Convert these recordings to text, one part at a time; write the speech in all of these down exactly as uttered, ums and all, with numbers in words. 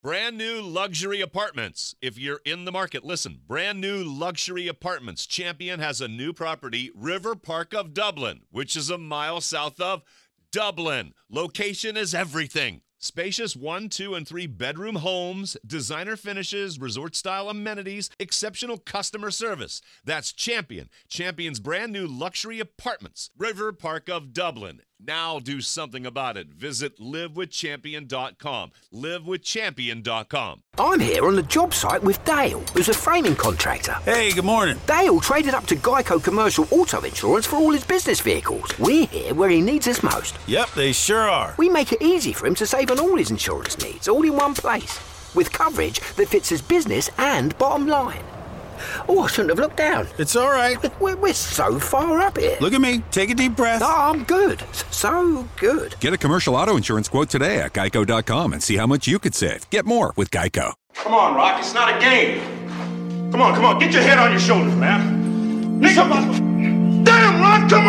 Brand new luxury apartments. If you're in the market, listen. Brand new luxury apartments. Champion has a new property, River Park of Dublin, which is a mile south of Dublin. Location is everything. Spacious one, two, and three bedroom homes, designer finishes, resort-style amenities, exceptional customer service. That's Champion. Champion's brand new luxury apartments. River Park of Dublin. Now do something about it. Visit live with champion dot com. live with champion dot com. I'm here on the job site with Dale, who's a framing contractor. Hey, good morning. Dale traded up to Geico Commercial Auto Insurance for all his business vehicles. We're here where he needs us most. Yep, they sure are. We make it easy for him to save on all his insurance needs, all in one place, with coverage that fits his business and bottom line. Oh, I shouldn't have looked down. It's all right. We're, we're so far up here. Look at me. Take a deep breath. Oh, I'm good. So good. Get a commercial auto insurance quote today at geico dot com and see how much you could save. Get more with Geico. Come on, Rock. It's not a game. Come on, come on. Get your head on your shoulders, man. Think about it. Damn, Rock, come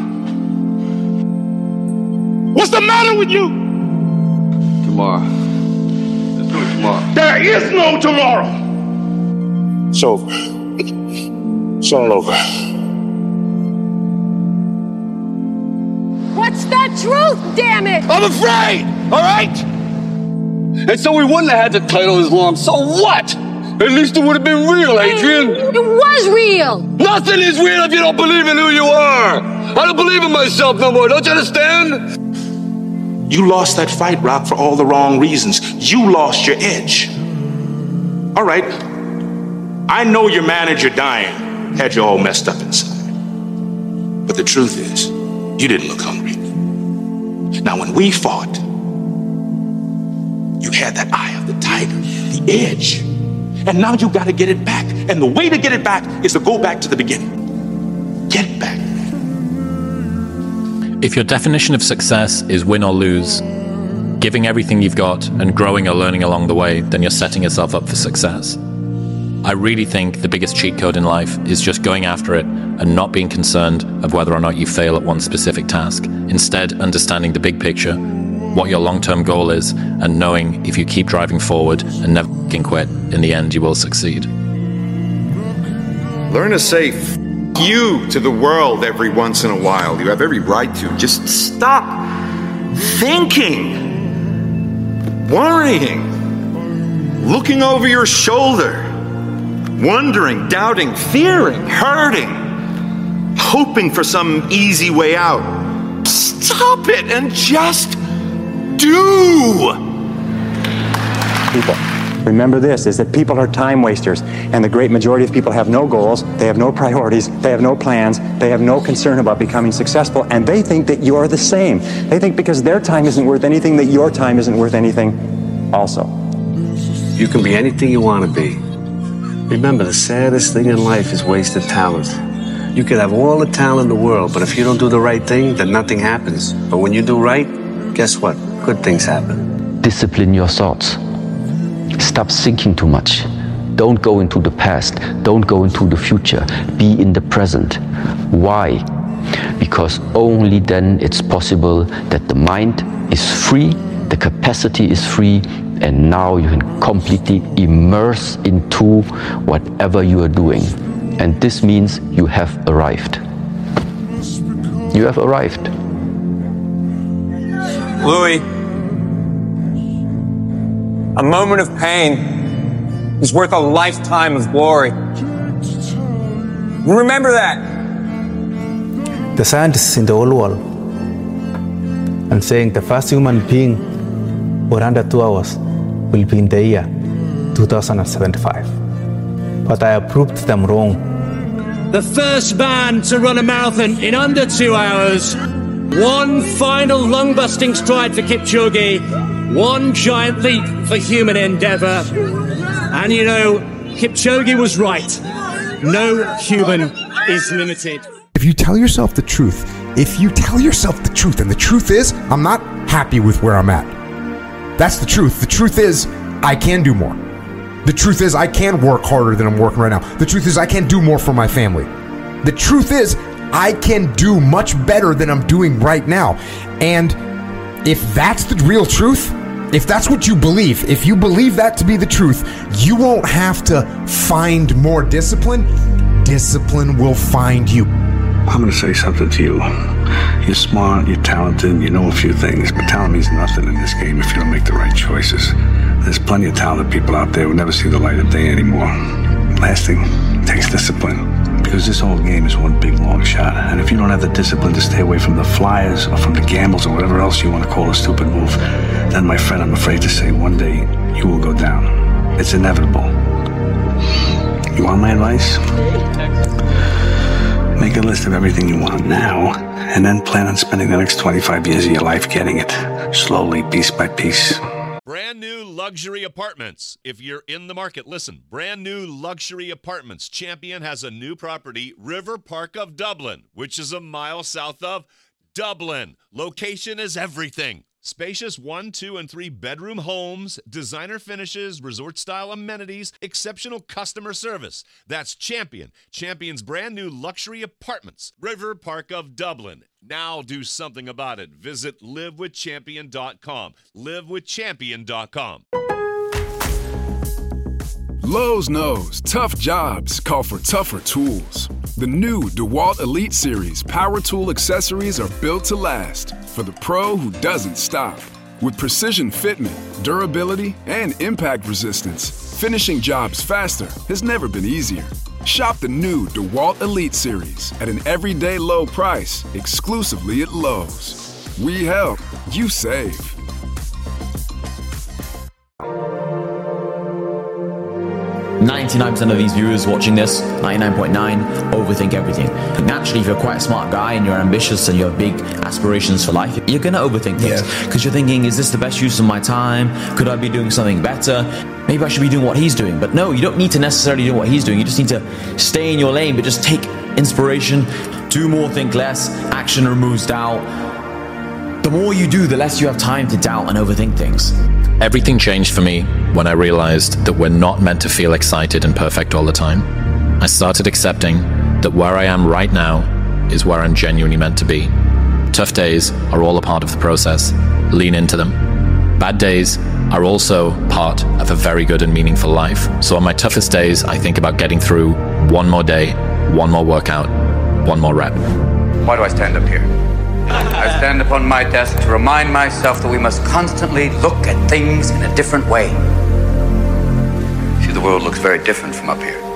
on. What's the matter with you? Tomorrow. Let's do it tomorrow. There is no tomorrow. It's over. It's all over. What's the truth, damn it? I'm afraid, all right? And so we wouldn't have had the title as long. So what? At least it would have been real, Adrian. It was real. Nothing is real if you don't believe in who you are. I don't believe in myself no more. Don't you understand? You lost that fight, Rock, for all the wrong reasons. You lost your edge. All right. I know your manager dying had you all messed up inside. But the truth is, you didn't look hungry. Now, when we fought, you had that eye of the tiger, the edge. And now you got to get it back. And the way to get it back is to go back to the beginning. Get back. If your definition of success is win or lose, giving everything you've got and growing or learning along the way, then you're setting yourself up for success. I really think the biggest cheat code in life is just going after it and not being concerned of whether or not you fail at one specific task. Instead, understanding the big picture, what your long-term goal is, and knowing if you keep driving forward and never f***ing quit, in the end you will succeed. Learn to say f*** you to the world every once in a while. You have every right to. Just stop thinking, worrying, looking over your shoulder, wondering, doubting, fearing, hurting, hoping for some easy way out. Stop it and just do. People. Remember this, is that people are time wasters, and the great majority of people have no goals, they have no priorities, they have no plans, they have no concern about becoming successful, and they think that you're the same. They think because their time isn't worth anything, that your time isn't worth anything also. You can be anything you want to be. Remember, the saddest thing in life is wasted talent. You could have all the talent in the world, but if you don't do the right thing, then nothing happens. But when you do right, guess what? Good things happen. Discipline your thoughts. Stop thinking too much. Don't go into the past. Don't go into the future. Be in the present. Why? Because only then it's possible that the mind is free, the capacity is free, and now you can completely immerse into whatever you are doing. And this means you have arrived. You have arrived. Louis, a moment of pain is worth a lifetime of glory. Remember that. The scientists in the whole world are saying the first human being for under two hours will be in the year two thousand seventy-five. But I have proved them wrong. The first man to run a marathon in under two hours. One final lung-busting stride for Kipchoge. One giant leap for human endeavor. And you know, Kipchoge was right. No human is limited. If you tell yourself the truth, if you tell yourself the truth, and the truth is, I'm not happy with where I'm at. That's the truth. The truth is, I can do more. The truth is, I can work harder than I'm working right now. The truth is, I can do more for my family. The truth is, I can do much better than I'm doing right now. And if that's the real truth, If that's what you believe, if you believe that to be the truth, you won't have to find more discipline. Discipline will find you. I'm going to say something to you. You're smart, you're talented, you know a few things, but talent means nothing in this game if you don't make the right choices. There's plenty of talented people out there who never see the light of day anymore. Last thing, takes discipline. Because this whole game is one big long shot. And if you don't have the discipline to stay away from the flyers or from the gambles or whatever else you want to call a stupid move, then my friend, I'm afraid to say one day you will go down. It's inevitable. You want my advice? Make a list of everything you want now, and then plan on spending the next twenty-five years of your life getting it, slowly, piece by piece. Brand new luxury apartments. If you're in the market, listen. Brand new luxury apartments. Champion has a new property, River Park of Dublin, which is a mile south of Dublin. Location is everything. Spacious one, two, and three bedroom homes, designer finishes, resort-style amenities, exceptional customer service. That's Champion. Champion's brand new luxury apartments, River Park of Dublin. Now do something about it. Visit live with champion dot com. live with champion dot com. Lowe's knows tough jobs call for tougher tools. The new DeWalt Elite Series power tool accessories are built to last for the pro who doesn't stop. With precision fitment, durability, and impact resistance, finishing jobs faster has never been easier. Shop the new DeWalt Elite Series at an everyday low price exclusively at Lowe's. We help, you save. ninety-nine percent of these viewers watching this, ninety-nine point nine, overthink everything. Naturally, if you're quite a smart guy and you're ambitious and you have big aspirations for life, you're going to overthink things. Because yeah. you're thinking, is this the best use of my time? Could I be doing something better? Maybe I should be doing what he's doing. But no, you don't need to necessarily do what he's doing. You just need to stay in your lane, but just take inspiration. Do more, think less. Action removes doubt. The more you do, the less you have time to doubt and overthink things. Everything changed for me when I realized that we're not meant to feel excited and perfect all the time. I started accepting that where I am right now is where I'm genuinely meant to be. Tough days are all a part of the process. Lean into them. Bad days are also part of a very good and meaningful life. So on my toughest days, I think about getting through one more day, one more workout, one more rep. Why do I stand up here? I stand upon my desk to remind myself that we must constantly look at things in a different way. See, the world looks very different from up here.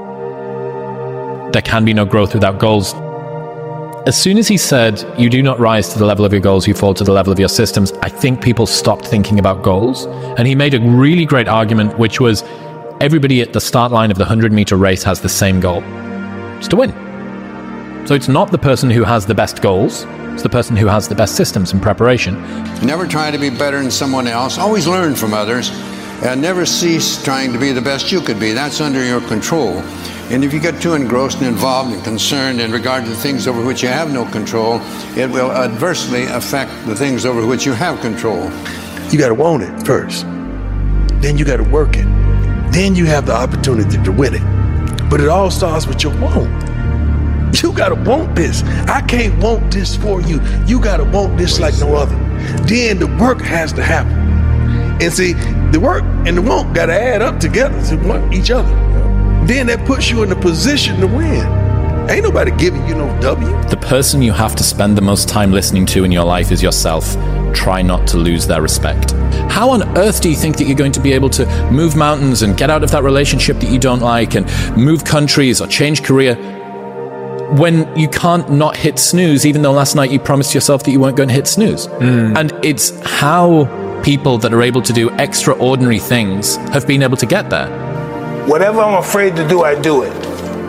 There can be no growth without goals. As soon as he said, you do not rise to the level of your goals, you fall to the level of your systems, I think people stopped thinking about goals. And he made a really great argument, which was everybody at the start line of the hundred meter race has the same goal. It's to win. So it's not the person who has the best goals. It's the person who has the best systems and preparation. Never try to be better than someone else. Always learn from others. And never cease trying to be the best you could be. That's under your control. And if you get too engrossed and involved and concerned in regard to things over which you have no control, it will adversely affect the things over which you have control. You got to want it first. Then you got to work it. Then you have the opportunity to win it. But it all starts with your want. You gotta want this. I can't want this for you. You gotta want this like no other. Then the work has to happen. And see, the work and the want gotta add up together to want each other. Then that puts you in a position to win. Ain't nobody giving you no W. The person you have to spend the most time listening to in your life is yourself. Try not to lose their respect. How on earth do you think that you're going to be able to move mountains and get out of that relationship that you don't like and move countries or change career when you can't not hit snooze, even though last night you promised yourself that you weren't going to hit snooze? Mm. And it's how people that are able to do extraordinary things have been able to get there. Whatever I'm afraid to do, I do it.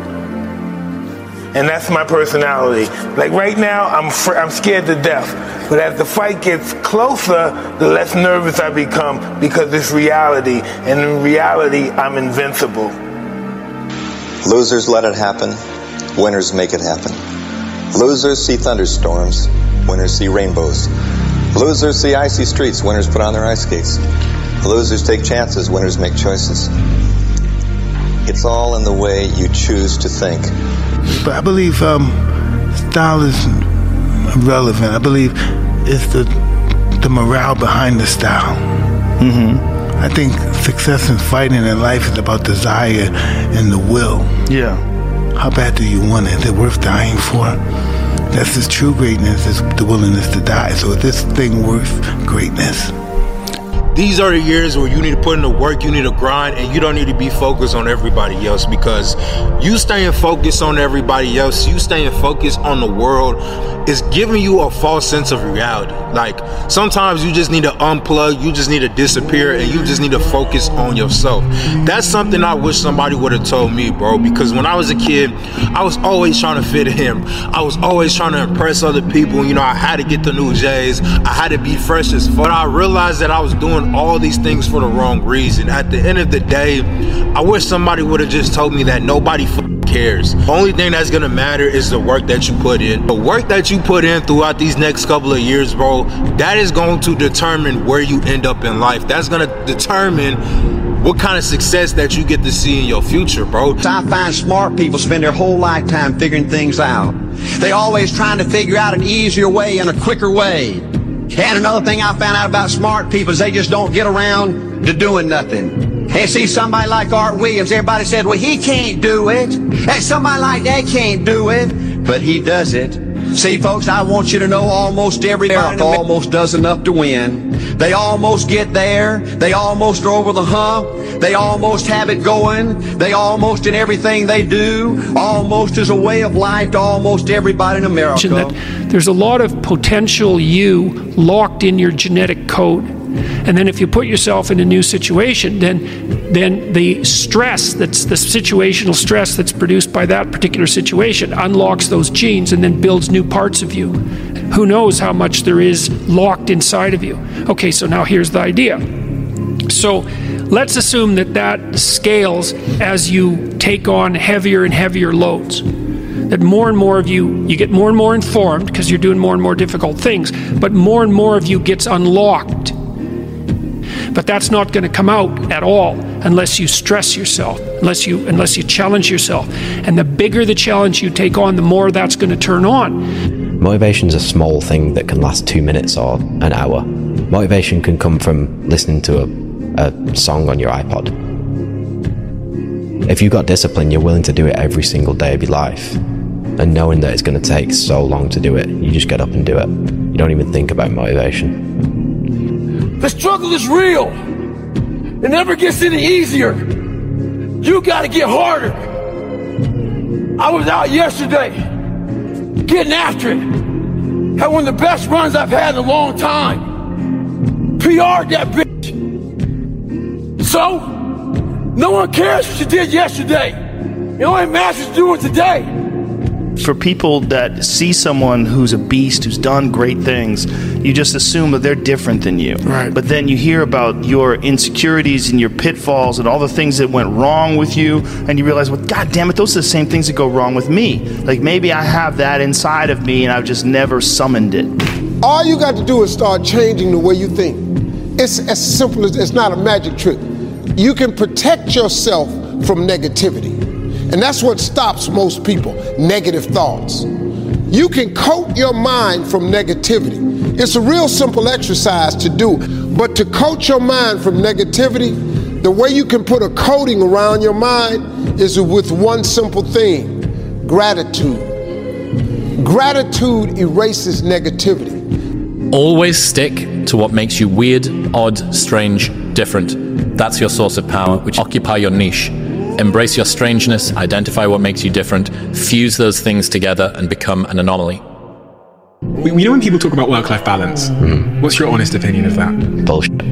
And that's my personality. Like right now, I'm fr- I'm scared to death. But as the fight gets closer, the less nervous I become because it's reality. And in reality, I'm invincible. Losers let it happen. Winners make it happen. Losers see thunderstorms. Winners see rainbows. Losers see icy streets. Winners put on their ice skates. Losers take chances. Winners make choices. It's all in the way you choose to think. But I believe um, style is relevant. I believe it's the the morale behind the style. Mm-hmm. I think success in fighting in life is about desire and the will. Yeah. How bad do you want it? Is it worth dying for? That's his true greatness, is the willingness to die. So is this thing worth greatness? These are the years where you need to put in the work, you need to grind, and you don't need to be focused on everybody else, because you staying focused on everybody else, you staying focused on the world is giving you a false sense of reality. Like, sometimes you just need to unplug, you just need to disappear, and you just need to focus on yourself. That's something I wish somebody would have told me, bro, because when I was a kid, I was always trying to fit in. I was always trying to impress other people. You know, I had to get the new J's, I had to be fresh as fuck. But I realized that I was doing all these things for the wrong reason. At the end of the day, I wish somebody would have just told me that nobody f- cares. The only thing that's gonna matter is the work that you put in. The work that you put in throughout these next couple of years, bro, that is going to determine where you end up in life. That's gonna determine what kind of success that you get to see in your future, bro. I find smart people spend their whole lifetime figuring things out. They always trying to figure out an easier way and a quicker way. And another thing I found out about smart people is they just don't get around to doing nothing. And see somebody like Art Williams, everybody said, well, he can't do it. And somebody like that can't do it, but he does it. See, folks, I want you to know almost everybody almost does enough to win. They almost get there. They almost are over the hump. They almost have it going. They almost in everything they do, almost as a way of life to almost everybody in America. That there's a lot of potential you locked in your genetic code. And then if you put yourself in a new situation, then then the stress, that's the situational stress that's produced by that particular situation, unlocks those genes and then builds new parts of you. Who knows how much there is locked inside of you. Okay, so now here's the idea. So let's assume that that scales as you take on heavier and heavier loads. That more and more of you, you get more and more informed because you're doing more and more difficult things, but more and more of you gets unlocked. But that's not going to come out at all unless you stress yourself, unless you unless you challenge yourself. And the bigger the challenge you take on, the more that's going to turn on. Motivation's a small thing that can last two minutes or an hour. Motivation can come from listening to a, a song on your iPod. If you've got discipline, you're willing to do it every single day of your life. And knowing that it's going to take so long to do it, you just get up and do it. You don't even think about motivation. The struggle is real. It never gets any easier. You gotta get harder. I was out yesterday, getting after it. Had one of the best runs I've had in a long time. P R'd that bitch. So, no one cares what you did yesterday. It only matters what you're doing today. For people that see someone who's a beast, who's done great things, you just assume that they're different than you. Right. But then you hear about your insecurities and your pitfalls and all the things that went wrong with you, and you realize, well, God damn it, those are the same things that go wrong with me. Like, maybe I have that inside of me and I've just never summoned it. All you got to do is start changing the way you think. It's as simple as, it's not a magic trick. You can protect yourself from negativity. And that's what stops most people, negative thoughts. You can coat your mind from negativity. It's a real simple exercise to do, but to coat your mind from negativity, the way you can put a coating around your mind is with one simple thing, gratitude. Gratitude erases negativity. Always stick to what makes you weird, odd, strange, different. That's your source of power, which occupy your niche. Embrace your strangeness, identify what makes you different, fuse those things together and become an anomaly. We, we know when people talk about work-life balance. Mm. What's your honest opinion of that? Bullshit.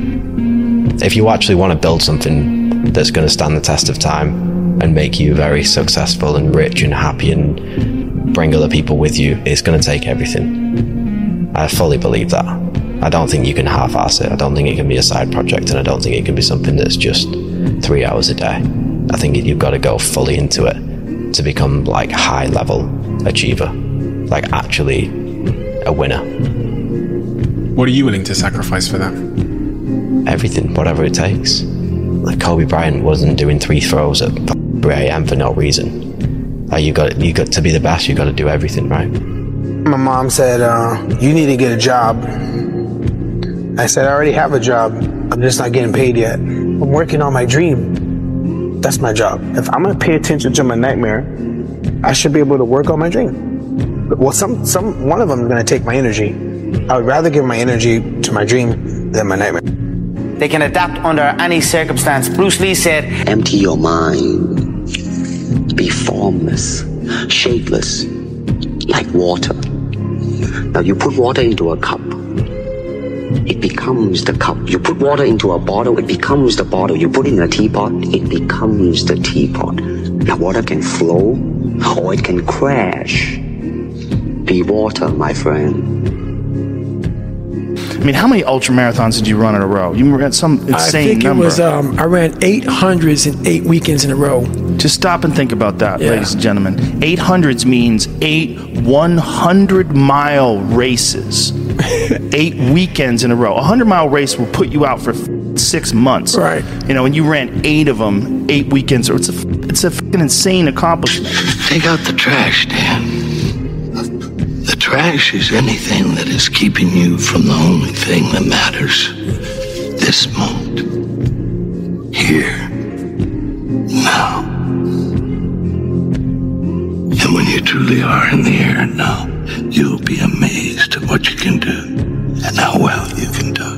If you actually want to build something that's going to stand the test of time and make you very successful and rich and happy and bring other people with you, it's going to take everything. I fully believe that. I don't think you can half-ass it. I don't think it can be a side project, and I don't think it can be something that's just three hours a day. I think you've got to go fully into it to become like high-level achiever, like actually a winner. What are you willing to sacrifice for that? Everything, whatever it takes. Like Kobe Bryant wasn't doing three throws at three a.m. for no reason. Like you got, you got to be the best. You got to do everything right. My mom said, uh, "You need to get a job." I said, "I already have a job." I'm just not getting paid yet. I'm working on my dream. That's my job. If I'm gonna pay attention to my nightmare, I should be able to work on my dream. Well, some, some, one of them is gonna take my energy. I would rather give my energy to my dream than my nightmare. They can adapt under any circumstance. Bruce Lee said, empty your mind. Be formless, shapeless, like water. Now you put water into a cup, it becomes the cup. You put water into a bottle, it becomes the bottle. You put it in a teapot, it becomes the teapot. Now water can flow or it can crash. Be water, my friend. I mean, how many ultra marathons did you run in a row? You ran some insane I think number. it was, um, I ran eight hundreds in eight weekends in a row. Just stop and think about that, Yeah. ladies and gentlemen. eight hundreds means eight one hundred mile races. Eight weekends in a row. A one hundred mile race will put you out for six months. Right. You know, and you ran eight of them, eight weekends. It's a, it's a fucking insane accomplishment. Take out the trash, Dan. The trash is anything that is keeping you from the only thing that matters. This moment. Here. Now. And when you truly are in the here and now, you'll be amazed at what you can do and how well you can do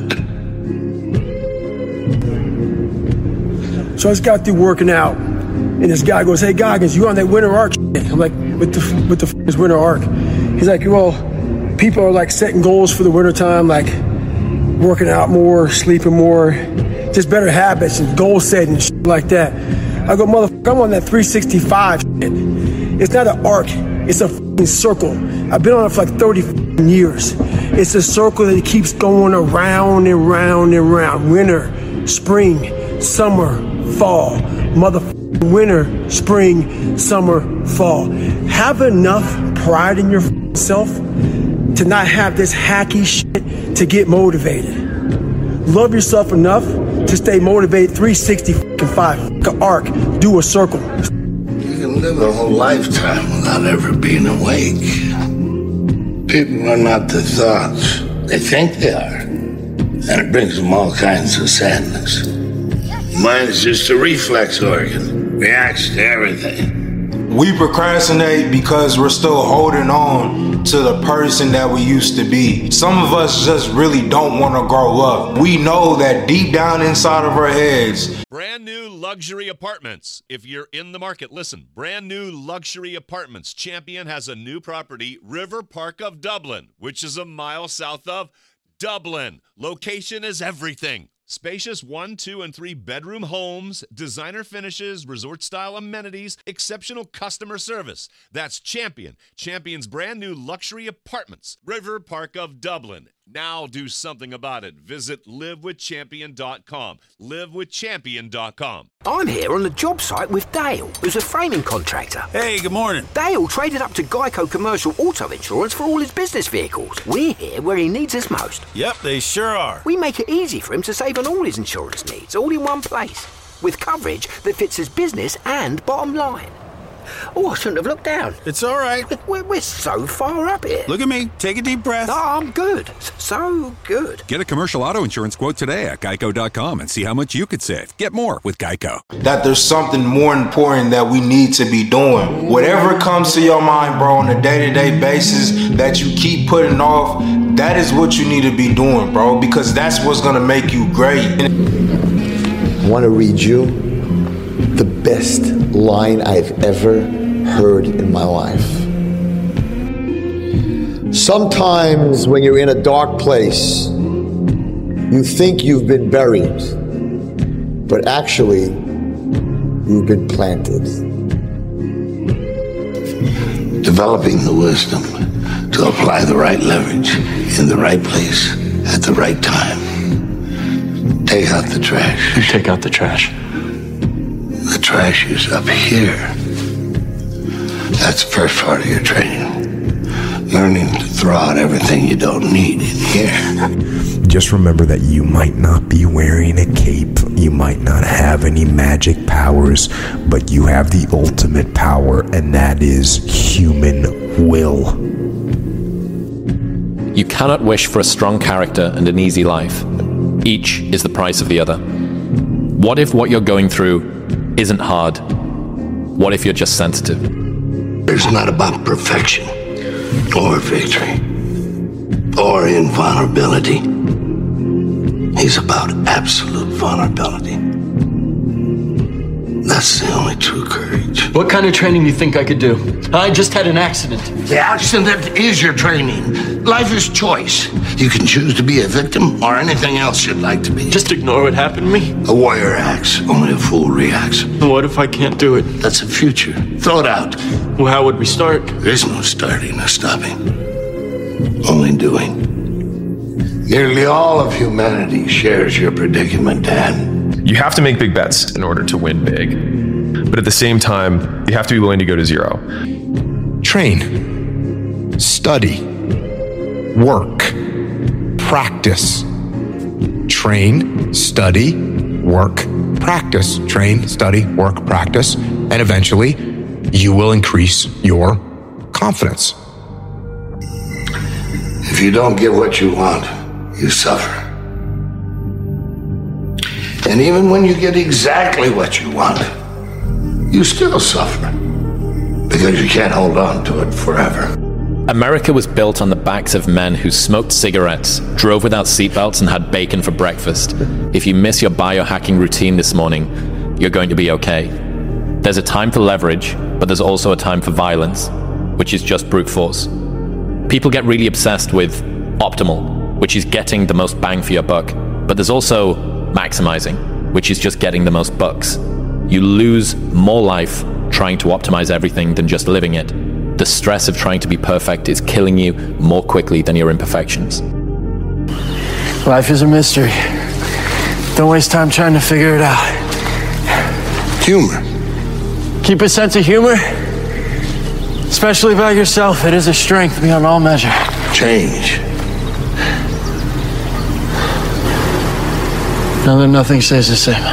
it. So I just got through working out, and this guy goes, "Hey Goggins, you on that winter arc?" I'm like, "What the what the f- is winter arc?" He's like, "Well, people are like setting goals for the winter time, like working out more, sleeping more, just better habits and goal setting and shit like that." I go, "Motherfucker, I'm on that three sixty-five shit. It's not an arc, it's a f***ing circle. I've been on it for like thirty years. It's a circle that keeps going around and round and round. Winter, spring, summer, fall. Motherfucking winter, spring, summer, fall. Have enough pride in yourself to not have this hacky shit to get motivated. Love yourself enough to stay motivated three sixty-five, an arc, do a circle." You can live a whole lifetime without ever being awake. People are not the thoughts. They think they are. And it brings them all kinds of sadness. Mine is just a reflex organ. Reacts to everything. We procrastinate because we're still holding on to the person that we used to be. Some of us just really don't want to grow up. We know that deep down inside of our heads. Brand new luxury apartments. If you're in the market, listen. Brand new luxury apartments. Champion has a new property, River Park of Dublin, which is a mile south of Dublin. Location is everything. Spacious one, two, and three bedroom homes, designer finishes, resort-style amenities, exceptional customer service. That's Champion. Champion's brand new luxury apartments, River Park of Dublin. Now do something about it. Visit live with champion dot com. live with champion dot com. I'm here on the job site with Dale, who's a framing contractor. Hey, good morning. Dale traded up to Geico Commercial Auto Insurance for all his business vehicles. We're here where he needs us most. Yep, they sure are. We make it easy for him to save on all his insurance needs, all in one place, with coverage that fits his business and bottom line. Oh, I shouldn't have looked down. It's all right. We're, we're so far up here. Look at me. Take a deep breath. Oh, I'm good. So good. Get a commercial auto insurance quote today at geico dot com and see how much you could save. Get more with Geico. That there's something more important that we need to be doing. Whatever comes to your mind, bro, on a day-to-day basis that you keep putting off, that is what you need to be doing, bro, because that's what's going to make you great. I want to read you the best line I've ever heard in my life. Sometimes when you're in a dark place, you think you've been buried, but actually, you've been planted. Developing the wisdom to apply the right leverage in the right place at the right time. Take out the trash. You take out the trash. The trash is up here. That's the first part of your training. Learning to throw out everything you don't need in here. Just remember that you might not be wearing a cape, you might not have any magic powers, but you have the ultimate power, and that is human will. You cannot wish for a strong character and an easy life. Each is the price of the other. What if what you're going through isn't hard? What if you're just sensitive? It's not about perfection or victory or invulnerability. He's about absolute vulnerability. That's the only true courage. What kind of training do you think I could do? I just had an accident. The accident is your training. Life is choice. You can choose to be a victim or anything else you'd like to be. Just ignore what happened to me? A warrior acts, only a fool reacts. What if I can't do it? That's the future. Throw it out. Well, how would we start? There is no starting or stopping. Only doing. Nearly all of humanity shares your predicament, Dan. You have to make big bets in order to win big. But at the same time, you have to be willing to go to zero. Train, study, work, practice. Train, study, work, practice. Train, study, work, practice. And eventually, you will increase your confidence. If you don't get what you want, you suffer. And even when you get exactly what you want, you still suffer. Because you can't hold on to it forever. America was built on the backs of men who smoked cigarettes, drove without seatbelts, and had bacon for breakfast. If you miss your biohacking routine this morning, you're going to be okay. There's a time for leverage, but there's also a time for violence, which is just brute force. People get really obsessed with optimal, which is getting the most bang for your buck, but there's also maximizing, which is just getting the most bucks. You lose more life trying to optimize everything than just living it. The stress of trying to be perfect is killing you more quickly than your imperfections. Life is a mystery. Don't waste time trying to figure it out. Humor. Keep a sense of humor, especially about yourself. It is a strength beyond all measure. Change. Now that nothing stays the same.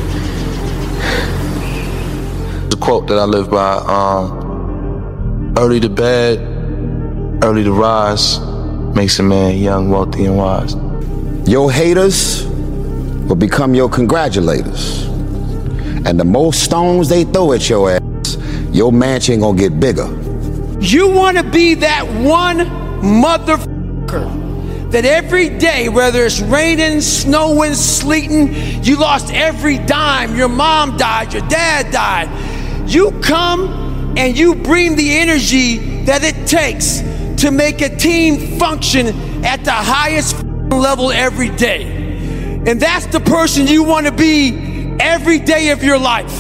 The quote that I live by, um, early to bed, early to rise, makes a man young, wealthy, and wise. Your haters will become your congratulators. And the more stones they throw at your ass, your mansion gonna get bigger. You wanna be that one motherfucker that every day, whether it's raining, snowing, sleeting, you lost every dime, your mom died, your dad died. You come and you bring the energy that it takes to make a team function at the highest level every day. And that's the person you want to be every day of your life.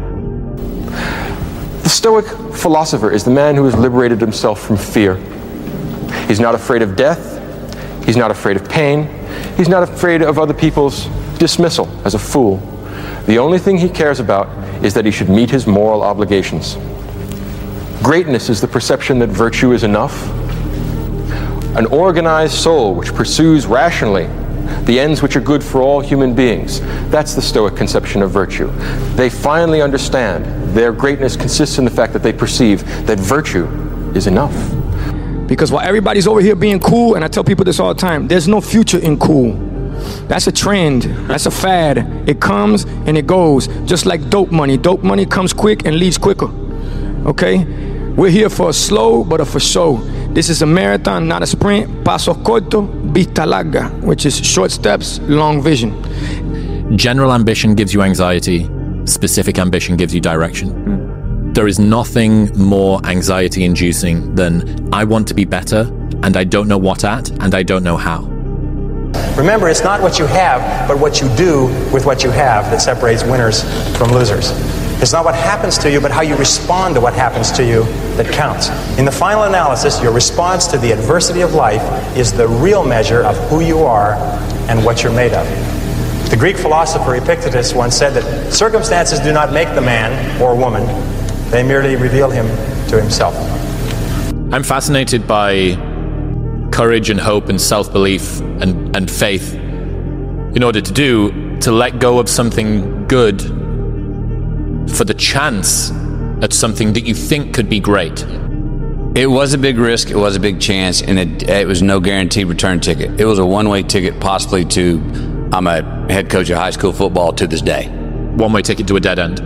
The Stoic philosopher is the man who has liberated himself from fear. He's not afraid of death. He's not afraid of pain. He's not afraid of other people's dismissal as a fool. The only thing he cares about is that he should meet his moral obligations. Greatness is the perception that virtue is enough. An organized soul which pursues rationally the ends which are good for all human beings. That's the Stoic conception of virtue. They finally understand their greatness consists in the fact that they perceive that virtue is enough. Because while everybody's over here being cool, and I tell people this all the time, there's no future in cool. That's a trend. That's a fad. It comes and it goes. Just like dope money. Dope money comes quick and leaves quicker. Okay? We're here for a slow, but a for show. This is a marathon, not a sprint. Paso corto, vista larga, which is short steps, long vision. General ambition gives you anxiety. Specific ambition gives you direction. Mm. There is nothing more anxiety-inducing than I want to be better, and I don't know what at, and I don't know how. Remember, it's not what you have, but what you do with what you have that separates winners from losers. It's not what happens to you, but how you respond to what happens to you that counts. In the final analysis, your response to the adversity of life is the real measure of who you are and what you're made of. The Greek philosopher Epictetus once said that circumstances do not make the man or woman, they merely reveal him to himself. I'm fascinated by courage and hope and self-belief and, and faith in order to do, to let go of something good for the chance at something that you think could be great. It was a big risk, it was a big chance, and it, it was no guaranteed return ticket. It was a one-way ticket possibly to I'm a head coach of high school football to this day. One-way ticket to a dead end.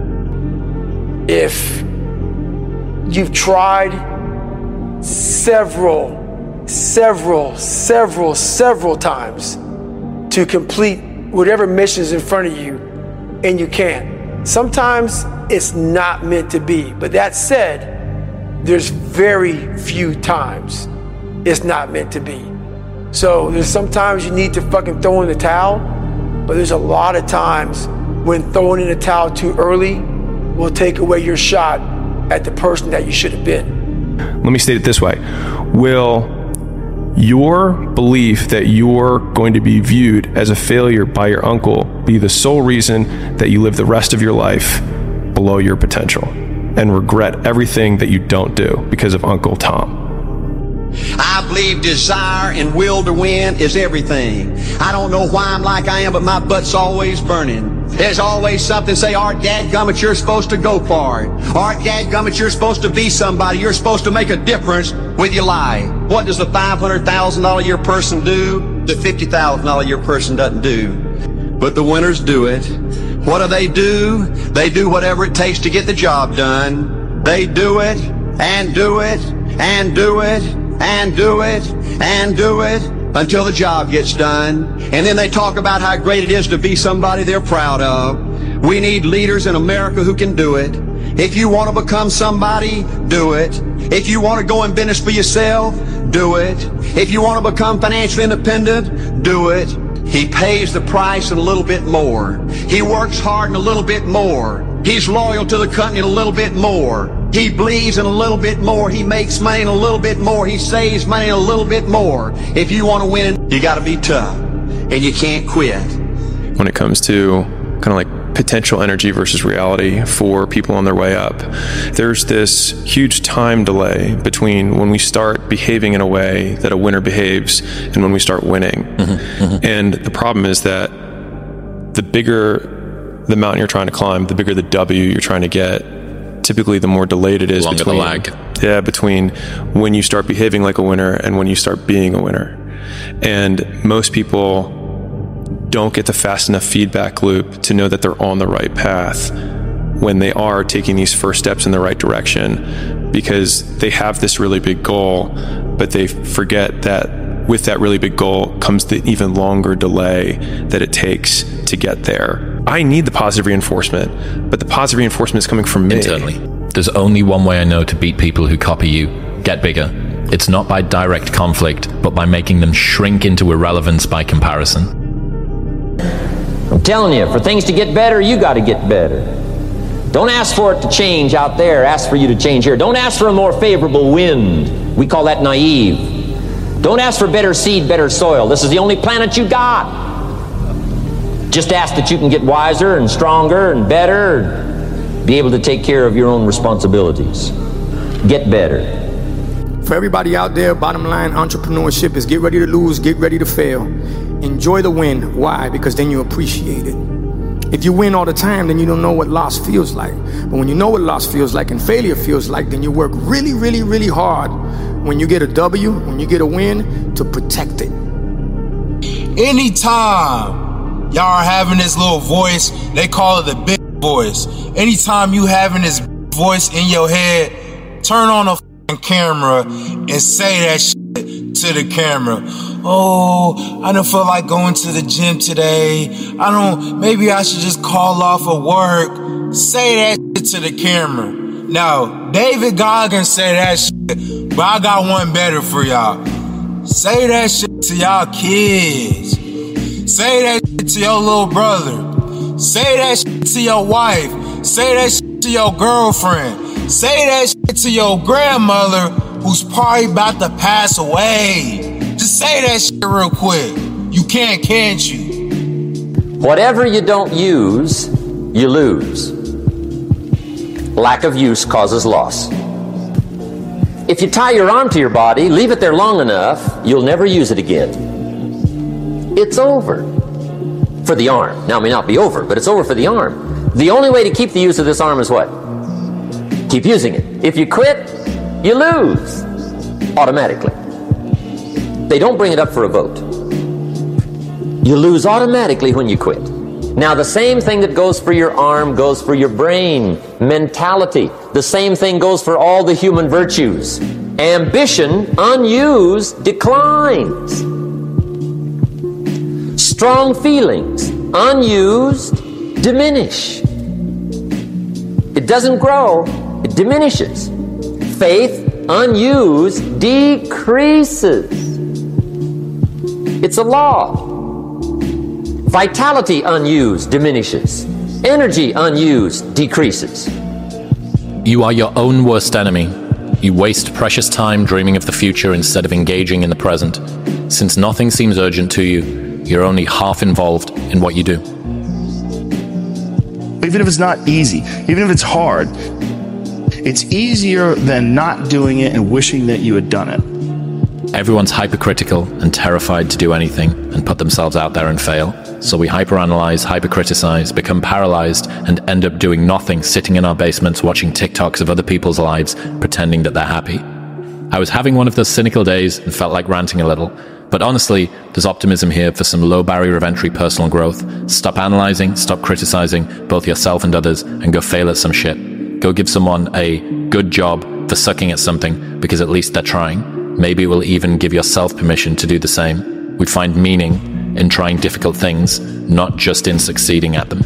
If you've tried several, several, several, several times to complete whatever mission is in front of you and you can't, sometimes it's not meant to be. But that said, there's very few times it's not meant to be. So there's sometimes you need to fucking throw in the towel, but there's a lot of times when throwing in the towel too early will take away your shot at the person that you should have been. Let me state it this way. Will your belief that you're going to be viewed as a failure by your uncle be the sole reason that you live the rest of your life below your potential and regret everything that you don't do because of Uncle Tom? I believe desire and will to win is everything. I don't know why I'm like I am, but my butt's always burning. There's always something say, Art dadgummit, you're supposed to go for it. Art dadgummit, you're supposed to be somebody. You're supposed to make a difference with your life. What does the five hundred thousand dollars a year person do? The fifty thousand dollars a year person doesn't do. But the winners do it. What do they do? They do whatever it takes to get the job done. They do it, and do it, and do it, and do it, and do it, until the job gets done. And then they talk about how great it is to be somebody they're proud of. We need leaders in America who can do it. If you want to become somebody, do it. If you want to go in business for yourself, do it. If you want to become financially independent, do it. He pays the price and a little bit more. He works hard and a little bit more. He's loyal to the country and a little bit more. He bleeds in a little bit more. He makes money in a little bit more. He saves money in a little bit more. If you want to win, you got to be tough, and you can't quit. When it comes to kind of like potential energy versus reality for people on their way up, there's this huge time delay between when we start behaving in a way that a winner behaves and when we start winning. Mm-hmm, mm-hmm. And the problem is that the bigger the mountain you're trying to climb, the bigger the W you're trying to get, typically the more delayed it is. Longer between, the lag. Yeah, between when you start behaving like a winner and when you start being a winner. And most people don't get the fast enough feedback loop to know that they're on the right path when they are taking these first steps in the right direction, because they have this really big goal, but they forget that with that really big goal comes the even longer delay that it takes to get there. I need the positive reinforcement, but the positive reinforcement is coming from me. Internally. There's only one way I know to beat people who copy you. Get bigger. It's not by direct conflict, but by making them shrink into irrelevance by comparison. I'm telling you, for things to get better, you got to get better. Don't ask for it to change out there. Ask for you to change here. Don't ask for a more favorable wind. We call that naive. Don't ask for better seed, better soil. This is the only planet you got. Just ask that you can get wiser and stronger and better and be able to take care of your own responsibilities. Get better. For everybody out there, bottom line entrepreneurship is get ready to lose, get ready to fail. Enjoy the win. Why? Because then you appreciate it. If you win all the time, then you don't know what loss feels like. But when you know what loss feels like and failure feels like, then you work really, really, really hard when you get a W, when you get a win, to protect it. Anytime y'all are having this little voice, they call it the big voice. Anytime you having this voice in your head, turn on a f***ing camera and say that shit to the camera. Oh, I don't feel like going to the gym today. I don't, maybe I should just call off of work. Say that shit to the camera. Now, David Goggins say that shit, but I got one better for y'all. Say that shit to y'all kids. Say that shit to your little brother. Say that shit to your wife. Say that shit to your girlfriend. Say that shit to your grandmother who's probably about to pass away. Just say that shit real quick. You can't, can't you? Whatever you don't use, you lose. Lack of use causes loss. If you tie your arm to your body, leave it there long enough, you'll never use it again. It's over for the arm. Now, it may not be over, but it's over for the arm. The only way to keep the use of this arm is what? Keep using it. If you quit, you lose automatically. They don't bring it up for a vote. You lose automatically when you quit. Now, the same thing that goes for your arm goes for your brain, mentality. The same thing goes for all the human virtues. Ambition, unused, declines. Strong feelings, unused, diminish. It doesn't grow, it diminishes. Faith, unused, decreases. It's a law. Vitality, unused, diminishes. Energy, unused, decreases. You are your own worst enemy. You waste precious time dreaming of the future instead of engaging in the present. Since nothing seems urgent to you, you're only half involved in what you do. Even if it's not easy, even if it's hard, it's easier than not doing it and wishing that you had done it. Everyone's hypercritical and terrified to do anything and put themselves out there and fail. So we hyperanalyze, hypercriticize, become paralyzed, and end up doing nothing, sitting in our basements watching TikToks of other people's lives, pretending that they're happy. I was having one of those cynical days and felt like ranting a little. But honestly, there's optimism here for some low barrier of entry personal growth. Stop analyzing, stop criticizing, both yourself and others, and go fail at some shit. Go give someone a good job for sucking at something, because at least they're trying. Maybe it will even give yourself permission to do the same. We find meaning in trying difficult things, not just in succeeding at them.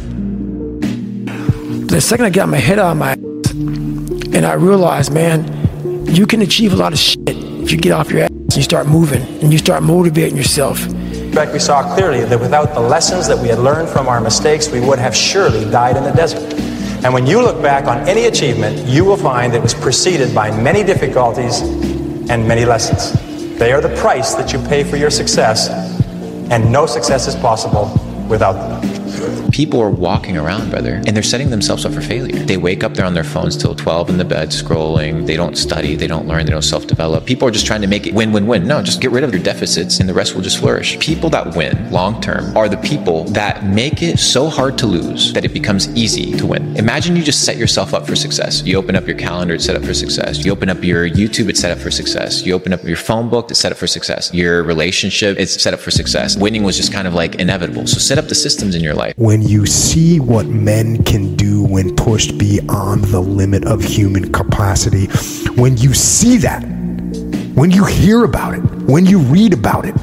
The second I got my head out of my ass, and I realized, man, you can achieve a lot of shit if you get off your ass and you start moving and you start motivating yourself. In fact, we saw clearly that without the lessons that we had learned from our mistakes, we would have surely died in the desert. And when you look back on any achievement, you will find it was preceded by many difficulties and many lessons. They are the price that you pay for your success, and no success is possible without them. People are walking around, brother, and they're setting themselves up for failure. They wake up, they're on their phones till twelve in the bed scrolling. They don't study, they don't learn, they don't self-develop. People are just trying to make it win, win, win. No, just get rid of your deficits and the rest will just flourish. People that win long-term are the people that make it so hard to lose that it becomes easy to win. Imagine you just set yourself up for success. You open up your calendar, it's set up for success. You open up your YouTube, it's set up for success. You open up your phone book, it's set up for success. Your relationship, it's set up for success. Winning was just kind of like inevitable. So set up the systems in your life. When you see what men can do when pushed beyond the limit of human capacity, when you see that, when you hear about it, when you read about it,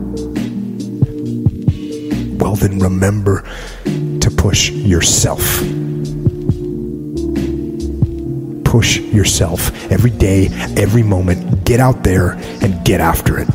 well then remember to push yourself. Push yourself every day, every moment. Get out there and get after it.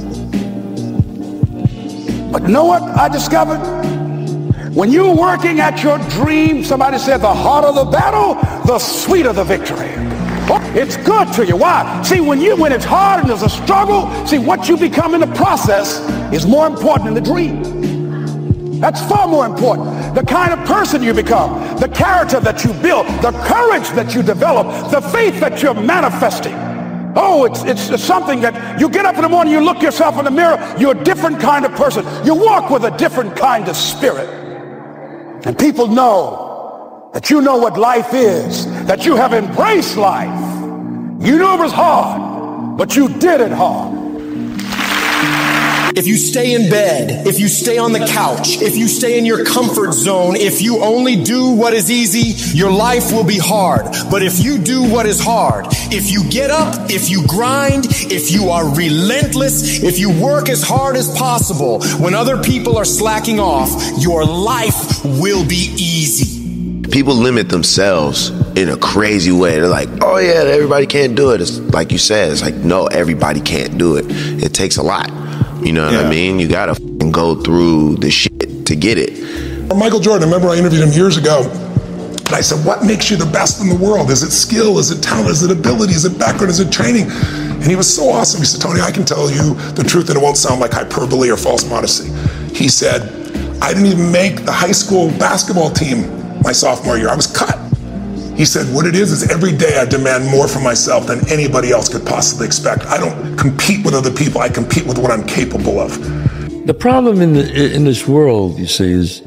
But you know what I discovered? When you're working at your dream, somebody said the harder the battle, the sweeter the victory. It's good to you. Why? See, when you when it's hard and there's a struggle, see, what you become in the process is more important than the dream. That's far more important. The kind of person you become, the character that you build, the courage that you develop, the faith that you're manifesting. Oh, it's, it's it's something that you get up in the morning, you look yourself in the mirror, you're a different kind of person. You walk with a different kind of spirit. And people know that you know what life is, that you have embraced life. You knew it was hard, but you did it hard. If you stay in bed, if you stay on the couch, if you stay in your comfort zone, if you only do what is easy, your life will be hard. But if you do what is hard, if you get up, if you grind, if you are relentless, if you work as hard as possible, when other people are slacking off, your life will be easy. People limit themselves in a crazy way. They're like, oh yeah, everybody can't do it. It's like you said, it's like, no, everybody can't do it. It takes a lot. You know what yeah. I mean? You gotta f***ing go through the shit to get it. Michael Jordan, I remember I interviewed him years ago, and I said, what makes you the best in the world? Is it skill? Is it talent? Is it ability? Is it background? Is it training? And he was so awesome. He said, Tony, I can tell you the truth and it won't sound like hyperbole or false modesty. He said, I didn't even make the high school basketball team my sophomore year. I was cut. He said, what it is, is every day I demand more from myself than anybody else could possibly expect. I don't compete with other people. I compete with what I'm capable of. The problem in the, in this world, you see, is,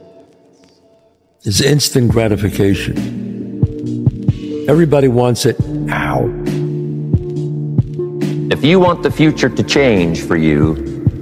is instant gratification. Everybody wants it now. If you want the future to change for you,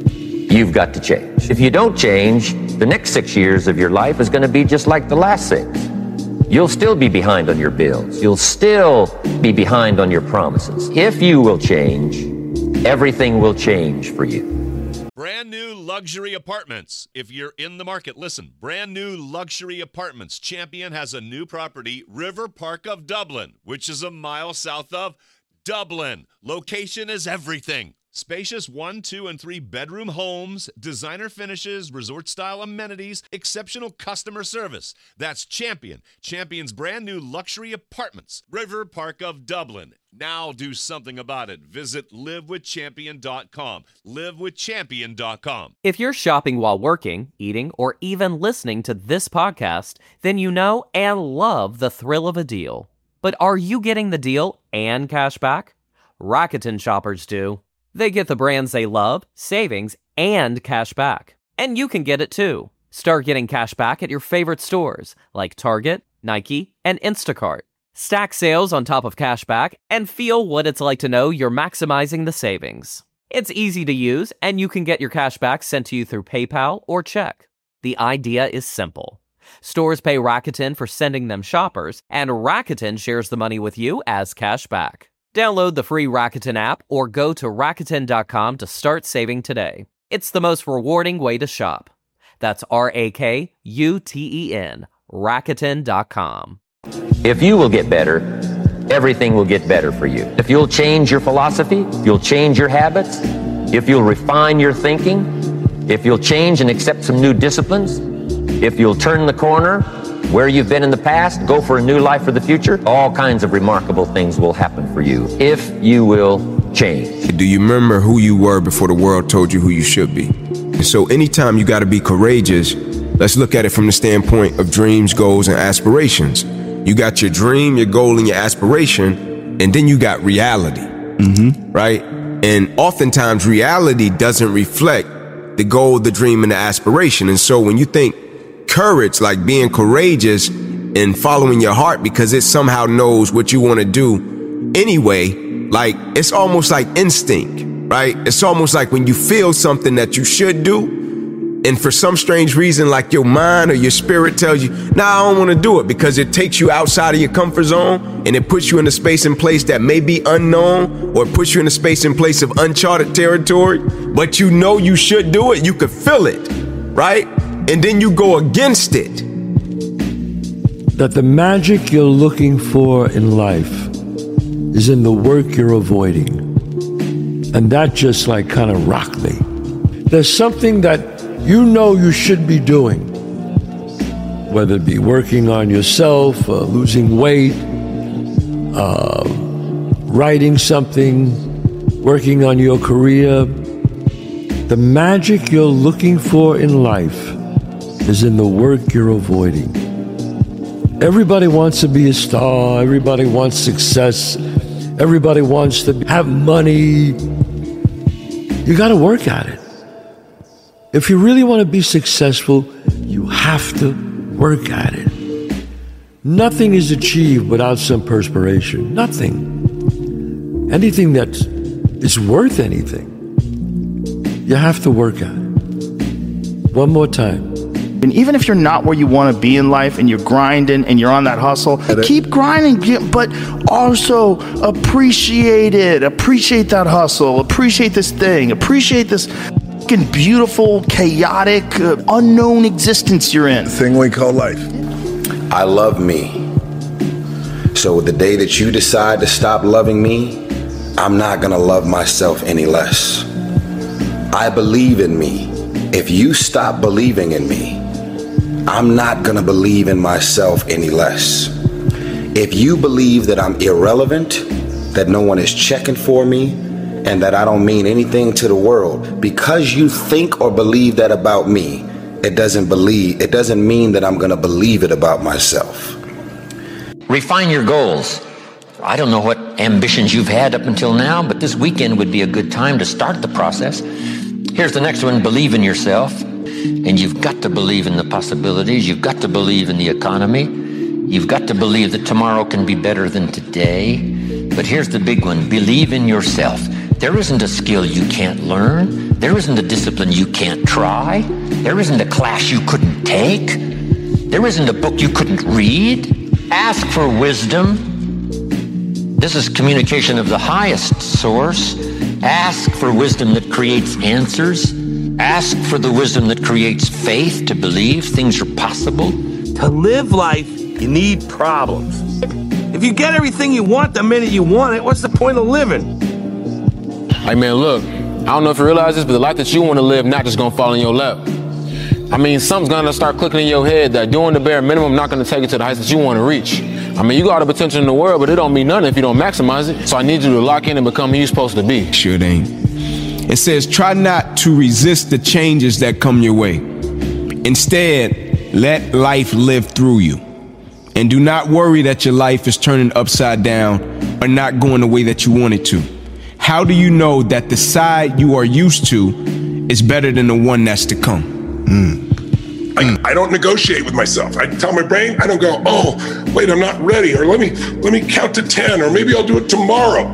you've got to change. If you don't change, the next six years of your life is going to be just like the last six. You'll still be behind on your bills. You'll still be behind on your promises. If you will change, everything will change for you. Brand new luxury apartments. If you're in the market, listen. Brand new luxury apartments. Champion has a new property, River Park of Dublin, which is a mile south of Dublin. Location is everything. Spacious one, two, and three bedroom homes, designer finishes, resort-style amenities, exceptional customer service. That's Champion. Champion's brand new luxury apartments. River Park of Dublin. Now do something about it. Visit live with champion dot com. live with champion dot com. If you're shopping while working, eating, or even listening to this podcast, then you know and love the thrill of a deal. But are you getting the deal and cash back? Rakuten shoppers do. They get the brands they love, savings, and cash back. And you can get it too. Start getting cash back at your favorite stores like Target, Nike, and Instacart. Stack sales on top of cash back and feel what it's like to know you're maximizing the savings. It's easy to use, and you can get your cash back sent to you through PayPal or check. The idea is simple. Stores pay Rakuten for sending them shoppers, and Rakuten shares the money with you as cash back. Download the free Rakuten app or go to Rakuten dot com to start saving today. It's the most rewarding way to shop. That's R A K U T E N, Rakuten dot com. If you will get better, everything will get better for you. If you'll change your philosophy, if you'll change your habits, if you'll refine your thinking, if you'll change and accept some new disciplines, if you'll turn the corner where you've been in the past, go for a new life for the future, all kinds of remarkable things will happen for you if you will change. Do you remember who you were before the world told you who you should be? And so anytime you got to be courageous, let's look at it from the standpoint of dreams, goals, and aspirations. You got your dream, your goal, and your aspiration, and then you got reality, mm-hmm. right? And oftentimes reality doesn't reflect the goal, the dream, and the aspiration. And so when you think courage, like being courageous and following your heart because it somehow knows what you want to do anyway, like it's almost like instinct, right? It's almost like when you feel something that you should do, and for some strange reason, like your mind or your spirit tells you, nah, I don't want to do it, because it takes you outside of your comfort zone and it puts you in a space and place that may be unknown, or it puts you in a space and place of uncharted territory, but you know you should do it. You could feel it, right? And then you go against it. That the magic you're looking for in life is in the work you're avoiding. And that just like kind of rocked me. There's something that you know you should be doing, whether it be working on yourself, uh, losing weight, uh, writing something, working on your career. The magic you're looking for in life is in the work you're avoiding. Everybody wants to be a star. Everybody wants success. Everybody wants to have money. You got to work at it. If you really want to be successful, you have to work at it. Nothing is achieved without some perspiration. Nothing. Anything that is worth anything, you have to work at it. One more time. And even if you're not where you want to be in life and you're grinding and you're on that hustle, keep grinding, but also appreciate it. Appreciate that hustle. Appreciate this thing. Appreciate this fucking beautiful, chaotic, uh, unknown existence you're in. The thing we call life. I love me. So the day that you decide to stop loving me, I'm not going to love myself any less. I believe in me. If you stop believing in me, I'm not going to believe in myself any less. If you believe that I'm irrelevant, that no one is checking for me, and that I don't mean anything to the world, because you think or believe that about me, it doesn't believe, it doesn't mean that I'm going to believe it about myself. Refine your goals. I don't know what ambitions you've had up until now, but this weekend would be a good time to start the process. Here's the next one. Believe in yourself. And you've got to believe in the possibilities. You've got to believe in the economy. You've got to believe that tomorrow can be better than today. But here's the big one. Believe in yourself. There isn't a skill you can't learn. There isn't a discipline you can't try. There isn't a class you couldn't take. There isn't a book you couldn't read. Ask for wisdom. This is communication of the highest source. Ask for wisdom that creates answers. Ask for the wisdom that creates faith to believe things are possible. To live life, you need problems. If you get everything you want the minute you want it, what's the point of living? Hey man, look, I don't know if you realize this, but the life that you want to live not just gonna fall in your lap. I mean, something's gonna start clicking in your head that doing the bare minimum not gonna take you to the heights that you want to reach. I mean, you got all the potential in the world, but it don't mean nothing if you don't maximize it. So I need you to lock in and become who you're supposed to be. Sure ain't. It says, try not to resist the changes that come your way. Instead, let life live through you. And do not worry that your life is turning upside down or not going the way that you want it to. How do you know that the side you are used to is better than the one that's to come? Mm. I, I don't negotiate with myself. I tell my brain, I don't go, oh, wait, I'm not ready, or let me let me count to ten, or maybe I'll do it tomorrow.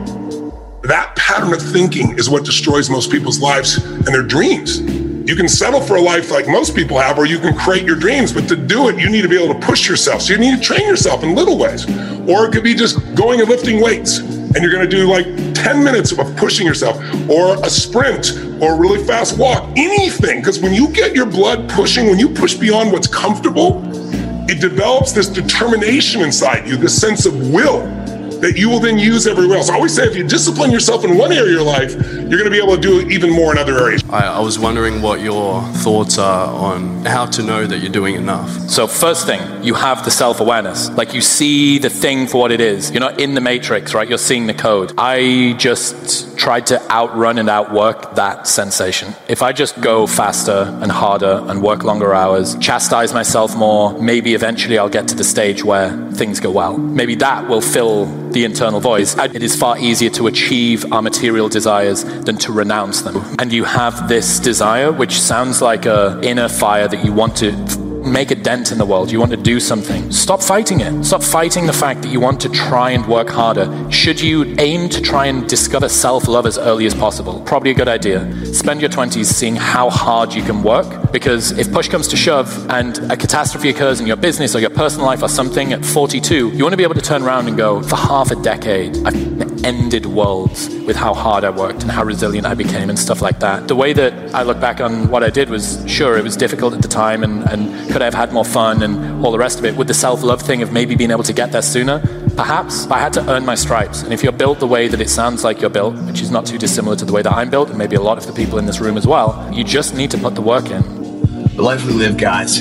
That pattern of thinking is what destroys most people's lives and their dreams. You can settle for a life like most people have, or you can create your dreams, but to do it, you need to be able to push yourself. So you need to train yourself in little ways. Or it could be just going and lifting weights, and you're gonna do like ten minutes of pushing yourself, or a sprint, or a really fast walk, anything. Because when you get your blood pushing, when you push beyond what's comfortable, it develops this determination inside you, this sense of will that you will then use everywhere else. I always say, if you discipline yourself in one area of your life, you're gonna be able to do even more in other areas. I, I was wondering what your thoughts are on how to know that you're doing enough. So first thing, you have the self-awareness. Like you see the thing for what it is. You're not in the matrix, right? You're seeing the code. I just tried to outrun and outwork that sensation. If I just go faster and harder and work longer hours, chastise myself more, maybe eventually I'll get to the stage where things go well. Maybe that will fill the internal voice. It is far easier to achieve our material desires than to renounce them. And you have this desire, which sounds like an inner fire that you want to make a dent in the world. You want to do something. Stop fighting it. Stop fighting the fact that you want to try and work harder. Should you aim to try and discover self-love as early as possible? Probably a good idea. Spend your twenties seeing how hard you can work, because if push comes to shove and a catastrophe occurs in your business or your personal life or something at forty-two, you want to be able to turn around and go, for half a decade, I've ended worlds with how hard I worked and how resilient I became and stuff like that. The way that I look back on what I did was, sure, it was difficult at the time, and, and could I have had more fun and all the rest of it. With the self-love thing of maybe being able to get there sooner, perhaps, but I had to earn my stripes. And if you're built the way that it sounds like you're built, which is not too dissimilar to the way that I'm built, and maybe a lot of the people in this room as well, you just need to put the work in. The life we live, guys,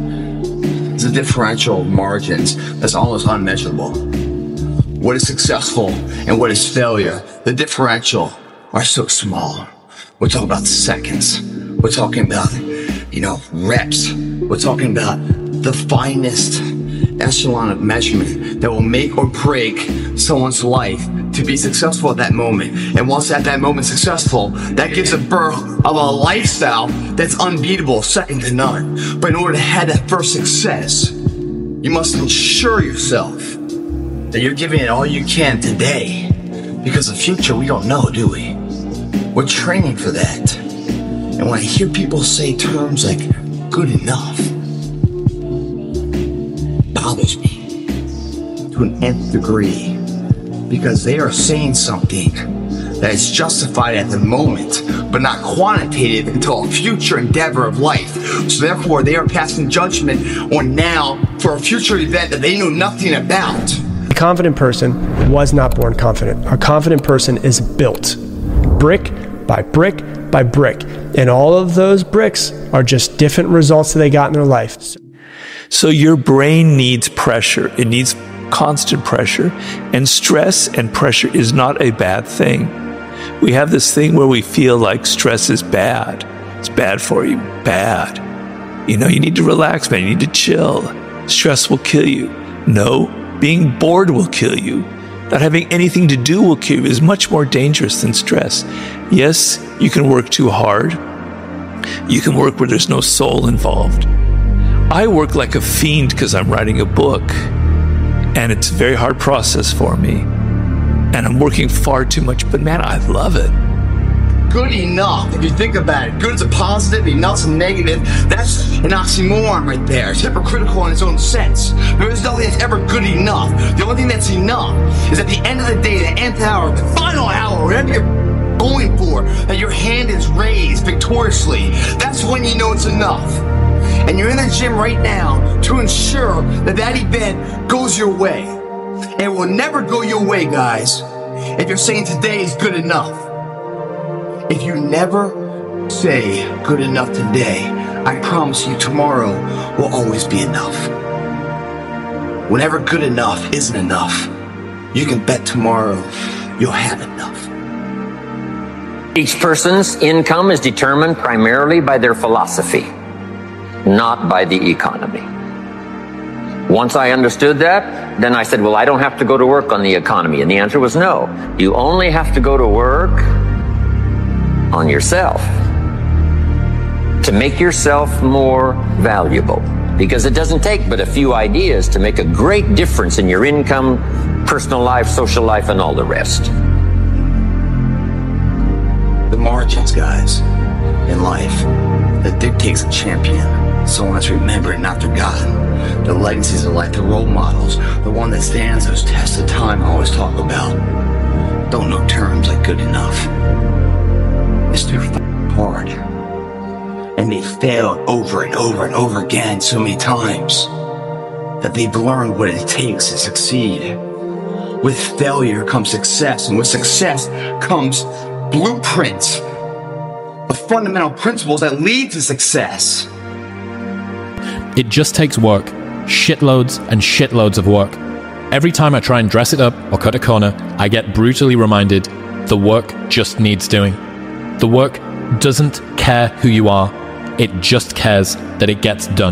is a differential of margins that's almost unmeasurable. What is successful and what is failure, the differential are so small. We're talking about seconds. We're talking about, you know, reps. We're talking about the finest echelon of measurement that will make or break someone's life to be successful at that moment. And once at that moment successful, that gives a birth of a lifestyle that's unbeatable, second to none. But in order to have that first success, you must ensure yourself that you're giving it all you can today. Because the future, we don't know, do we? We're training for that. And when I hear people say terms like good enough, it bothers me to an nth degree, because they are saying something that is justified at the moment, but not quantitative until a future endeavor of life. So therefore, they are passing judgment on now for a future event that they know nothing about. A confident person was not born confident. A confident person is built brick by brick by brick. And all of those bricks are just different results that they got in their life. So your brain needs pressure. It needs constant pressure. And stress and pressure is not a bad thing. We have this thing where we feel like stress is bad. It's bad for you. Bad. You know, you need to relax, man. You need to chill. Stress will kill you. No, being bored will kill you. Not having anything to do will kill you. Is much more dangerous than stress. Yes, you can work too hard. You can work where there's no soul involved. I work like a fiend because I'm writing a book, and it's a very hard process for me. And I'm working far too much, but man, I love it. good enough. If you think about it, good's a positive, enough's a negative. That's an oxymoron right there. It's hypocritical in its own sense. There is nothing that's ever good enough. The only thing that's enough is at the end of the day, the nth hour, the final hour, whatever you're going for, that your hand is raised victoriously. That's when you know it's enough. And you're in the gym right now to ensure that that event goes your way. And it will never go your way, guys, if you're saying today is good enough. If you never say good enough today, I promise you tomorrow will always be enough. Whenever good enough isn't enough, you can bet tomorrow you'll have enough. Each person's income is determined primarily by their philosophy, not by the economy. Once I understood that, then I said, well, I don't have to go to work on the economy. And the answer was no. You only have to go to work on yourself to make yourself more valuable. Because it doesn't take but a few ideas to make a great difference in your income, personal life, social life, and all the rest. The margins, guys, in life, that dictates a champion. Someone that's remembered and not forgotten. The legacies of life, the role models, the one that stands those tests of time I always talk about. Don't know terms like good enough. It's too hard. And they failed over and over and over again so many times that they've learned what it takes to succeed. With failure comes success, and with success comes blueprints of fundamental principles that lead to success. It just takes work. Shitloads and shitloads of work. Every time I try and dress it up or cut a corner, I get brutally reminded the work just needs doing. The work doesn't care who you are. It just cares that it gets done.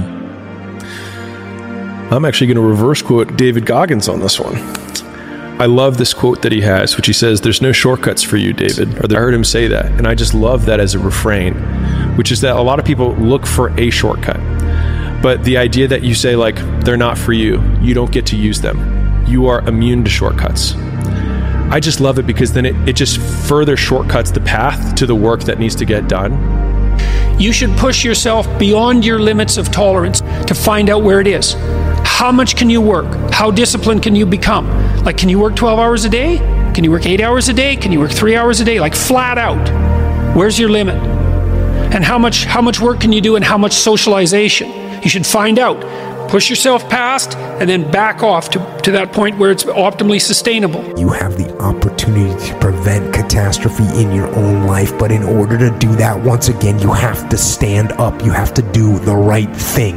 I'm actually going to reverse quote David Goggins on this one. I love this quote that he has, which he says, "There's no shortcuts for you, David." Or I heard him say that, and I just love that as a refrain, which is that a lot of people look for a shortcut. But the idea that you say, like, they're not for you, you don't get to use them. You are immune to shortcuts. I just love it because then it, it just further shortcuts the path to the work that needs to get done. You should push yourself beyond your limits of tolerance to find out where it is. How much can you work? How disciplined can you become? Like, can you work twelve hours a day? Can you work eight hours a day? Can you work three hours a day? Like, flat out. Where's your limit? And how much, how much work can you do and how much socialization? You should find out. Push yourself past and then back off to, to that point where it's optimally sustainable. You have the opportunity to prevent catastrophe in your own life, but in order to do that, once again, you have to stand up. You have to do the right thing.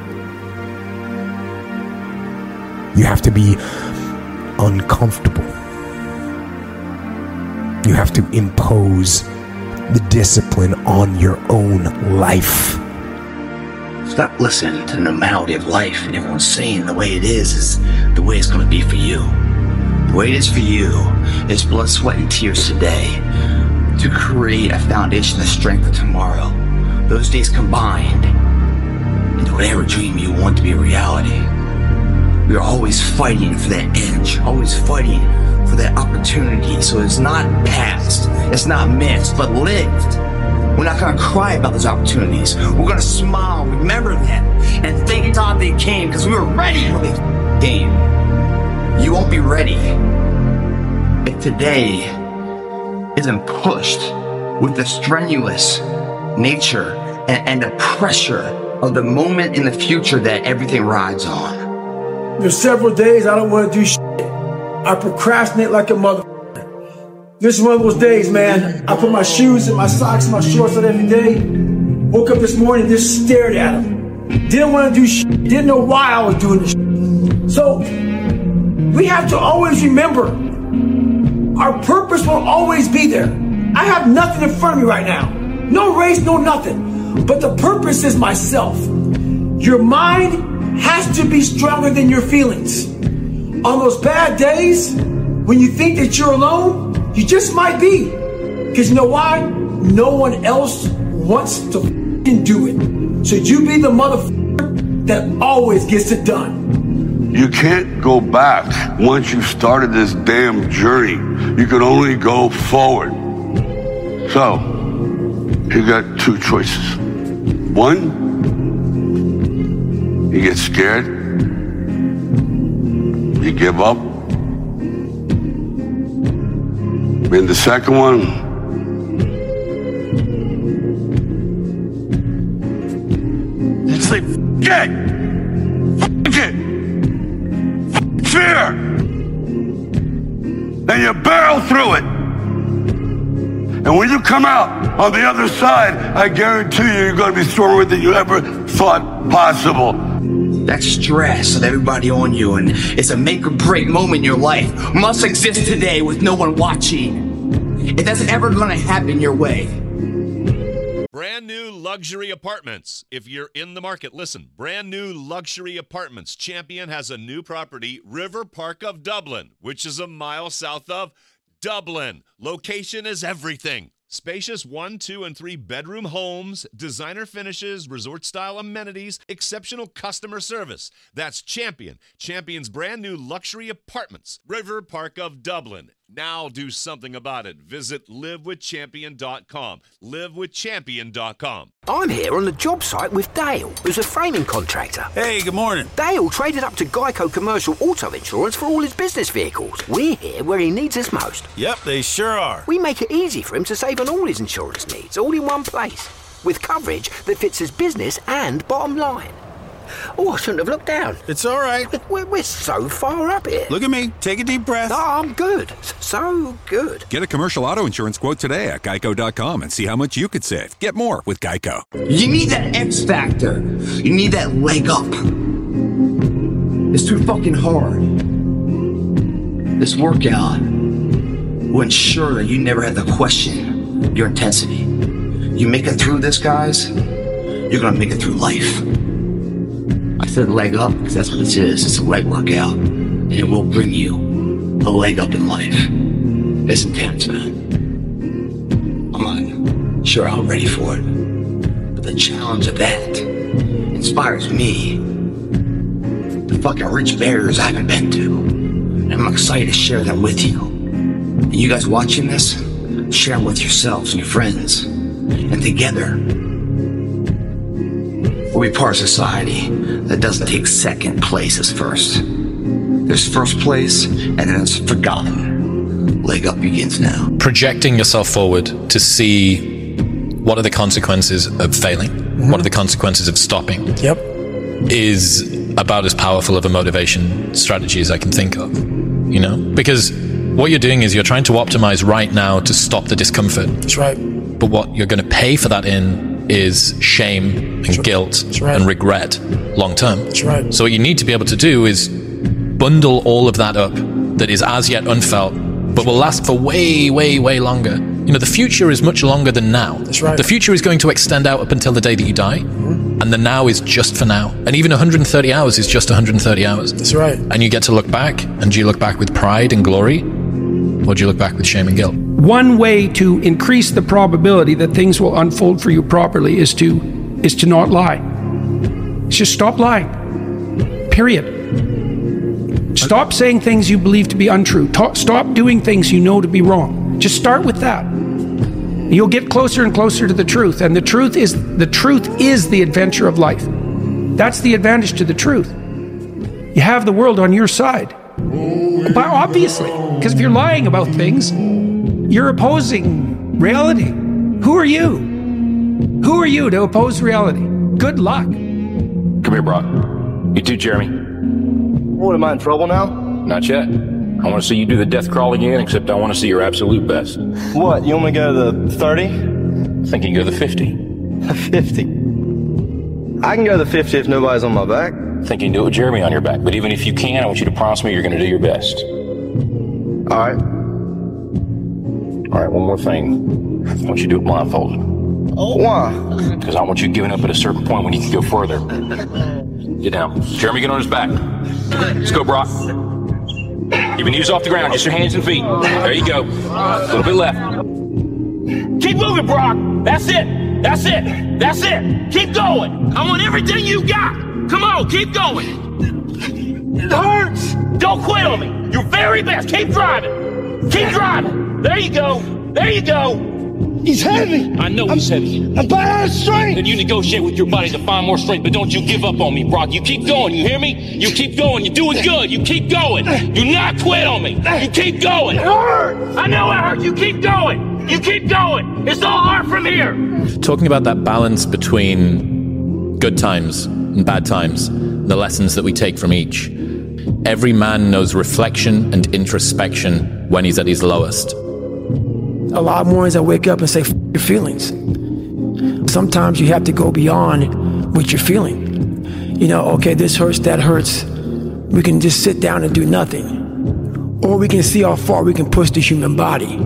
You have to be uncomfortable. You have to impose the discipline on your own life. Stop listening to the normality of life and everyone's saying the way it is is the way it's going to be for you. The way it is for you is blood, sweat, and tears today to create a foundation of strength of tomorrow. Those days combined into whatever dream you want to be a reality. We are always fighting for that edge, always fighting for that opportunity. So it's not past, it's not missed, but lived. We're not going to cry about those opportunities. We're going to smile, remember them, and thank God they came because we were ready when they came. You won't be ready if today isn't pushed with the strenuous nature and, and the pressure of the moment in the future that everything rides on. There's several days I don't want to do shit. I procrastinate like a mother. This is one of those days, man. I put my shoes and my socks and my shorts on every day. Woke up this morning, just stared at them. Didn't want to do shit. Didn't know why I was doing this shit. So, we have to always remember, our purpose will always be there. I have nothing in front of me right now. No race, no nothing. But the purpose is myself. Your mind has to be stronger than your feelings. On those bad days, when you think that you're alone, you just might be. Because you know why? No one else wants to f***ing do it. So you be the motherfucker that always gets it done. You can't go back. Once you've started this damn journey, you can only go forward. So, you got two choices. One, you get scared, you give up. And the second one, you say, f*** it, f*** it, f*** fear, and you barrel through it. And when you come out on the other side, I guarantee you you're going to be stronger than you ever thought possible. That stress of everybody on you, and it's a make or break moment in your life, must exist today with no one watching. If that's ever going to happen your way. Brand new luxury apartments. If you're in the market, listen. Brand new luxury apartments. Champion has a new property, River Park of Dublin, which is a mile south of Dublin. Location is everything. Spacious one, two, and three bedroom homes, designer finishes, resort-style amenities, exceptional customer service. That's Champion. Champion's brand new luxury apartments. River Park of Dublin. Now do something about it. Visit live with champion dot com. live with champion dot com. I'm here on the job site with Dale, who's a framing contractor. Hey, good morning. Dale traded up to Geico Commercial Auto Insurance for all his business vehicles. We're here where he needs us most. Yep, they sure are. We make it easy for him to save on all his insurance needs, all in one place, with coverage that fits his business and bottom line. Oh, I shouldn't have looked down. It's all right. We're, we're so far up here. Look at me. Take a deep breath. Oh, I'm good. So good. Get a commercial auto insurance quote today at geico dot com and see how much you could save. Get more with Geico. You need that X factor. You need that leg up. It's too fucking hard. This workout will ensure that you never have to question your intensity. You make it through this, guys, you're gonna make it through life. I said leg up because that's what this is. It's a leg workout, and it will bring you a leg up in life. It's intense, man. I'm not sure I'm ready for it, but the challenge of that inspires me to fucking reach barriers I haven't been to, and I'm excited to share that with you. And you guys watching this, share them with yourselves and your friends, and together we'll be part of society that doesn't take second place as first. There's first place, and then it's forgotten. Leg up begins now. Projecting yourself forward to see what are the consequences of failing, mm-hmm. what are the consequences of stopping, yep, is about as powerful of a motivation strategy as I can think of. You know? Because what you're doing is you're trying to optimize right now to stop the discomfort. That's right. But what you're going to pay for that in is shame and That's guilt right. and regret long term. That's right. So what you need to be able to do is bundle all of that up that is as yet unfelt, but will last for way, way, way longer. You know, the future is much longer than now. That's right. The future is going to extend out up until the day that you die, mm-hmm. and the now is just for now. And even one hundred thirty hours is just one hundred thirty hours. That's right. And you get to look back, and do you look back with pride and glory, or do you look back with shame and guilt? One way to increase the probability that things will unfold for you properly is to is to not lie. It's just stop lying. Period. Stop saying things you believe to be untrue. Ta- stop doing things you know to be wrong. Just start with that. You'll get closer and closer to the truth, and the truth is the truth is the adventure of life. That's the advantage to the truth. You have the world on your side. But obviously, because if you're lying about things, you're opposing reality. Who are you? Who are you to oppose reality? Good luck. Come here, Brock. You too, Jeremy. What, am I in trouble now? Not yet. I want to see you do the death crawl again, except I want to see your absolute best. What, you want me to go to the thirty? I think you can go to the fifty. The fifty? I can go to the fifty if nobody's on my back. I think you can do it with Jeremy on your back, but even if you can, I want you to promise me you're going to do your best. All right. All right, one more thing. I want you to do it blindfolded. Oh. Why? Because I want you giving up at a certain point when you can go further. Get down. Jeremy, get on his back. Let's go, Brock. Keep your knees off the ground, just your hands and feet. There you go. A little bit left. Keep moving, Brock. That's it. That's it. That's it. Keep going. I want everything you got. Come on, keep going. It hurts. Don't quit on me. Your very best. Keep driving. Keep driving. There you go. There you go. He's heavy. I know he's heavy. I'm bad strength. Then you negotiate with your body to find more strength, but don't you give up on me, Brock. You keep going, you hear me? You keep going. You're doing good. You keep going. Do not quit on me. You keep going. It hurts. I know it hurts. You keep going. You keep going. It's all art from here. Talking about that balance between good times and bad times, the lessons that we take from each. Every man knows reflection and introspection when he's at his lowest. A lot of mornings I wake up and say, F your feelings. Sometimes you have to go beyond what you're feeling. You know, okay, this hurts, that hurts. We can just sit down and do nothing. Or we can see how far we can push the human body.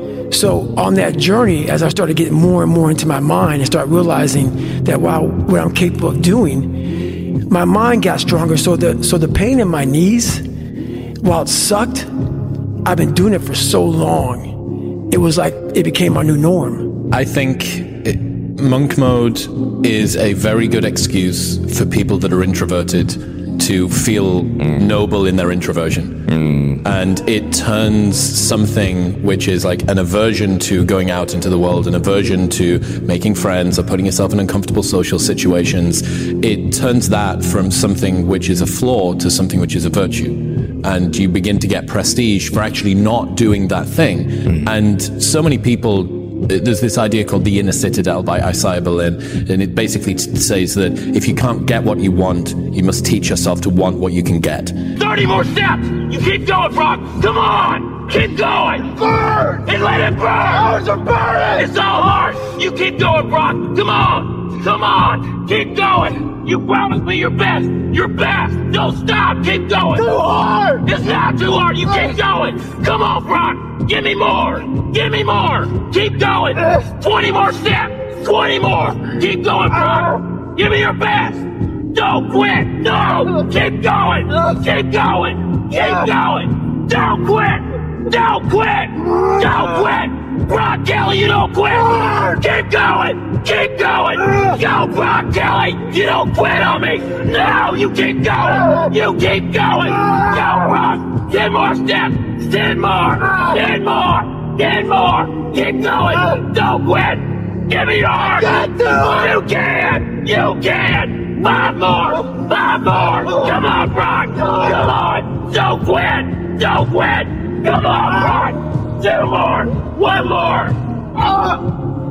So on that journey, as I started getting more and more into my mind and start realizing that while what I'm capable of doing, my mind got stronger. So the so the pain in my knees, while it sucked, I've been doing it for so long. It was like it became my new norm. I think it, monk mode is a very good excuse for people that are introverted to feel mm. noble in their introversion. Mm. And it turns something which is like an aversion to going out into the world, an aversion to making friends or putting yourself in uncomfortable social situations. It turns that from something which is a flaw to something which is a virtue. And you begin to get prestige for actually not doing that thing. Mm. And so many people, there's this idea called the inner citadel by Isaiah Berlin, and it basically t- says that if you can't get what you want, you must teach yourself to want what you can get. thirty more steps! You keep going, Brock! Come on! Keep going! Burn! And let it burn! Ours are burning! It's all hard! You keep going, Brock! Come on! Come on! Keep going! You promised me your best! Your best! Don't stop! Keep going! Too hard! It's not too hard! You keep going! Come on, Brock! Give me more! Give me more! Keep going! twenty more steps! twenty more! Keep going, Brock! Give me your best! Don't quit! No! Keep going! Keep going! Keep going! Don't quit! Don't quit! Don't quit! Brock Kelly, you don't quit! Keep going! Keep going! Go, Brock Kelly! You don't quit on me! No! You keep going! You keep going! Go, Brock! Ten more steps! Ten more! Ten more! Ten more! Keep going! Don't quit! Give me your heart! You can! You can! Five more! Five more! Come on, Brock! Come on! Don't quit! Don't quit! Come on, Brock! Two more! One more! Uh,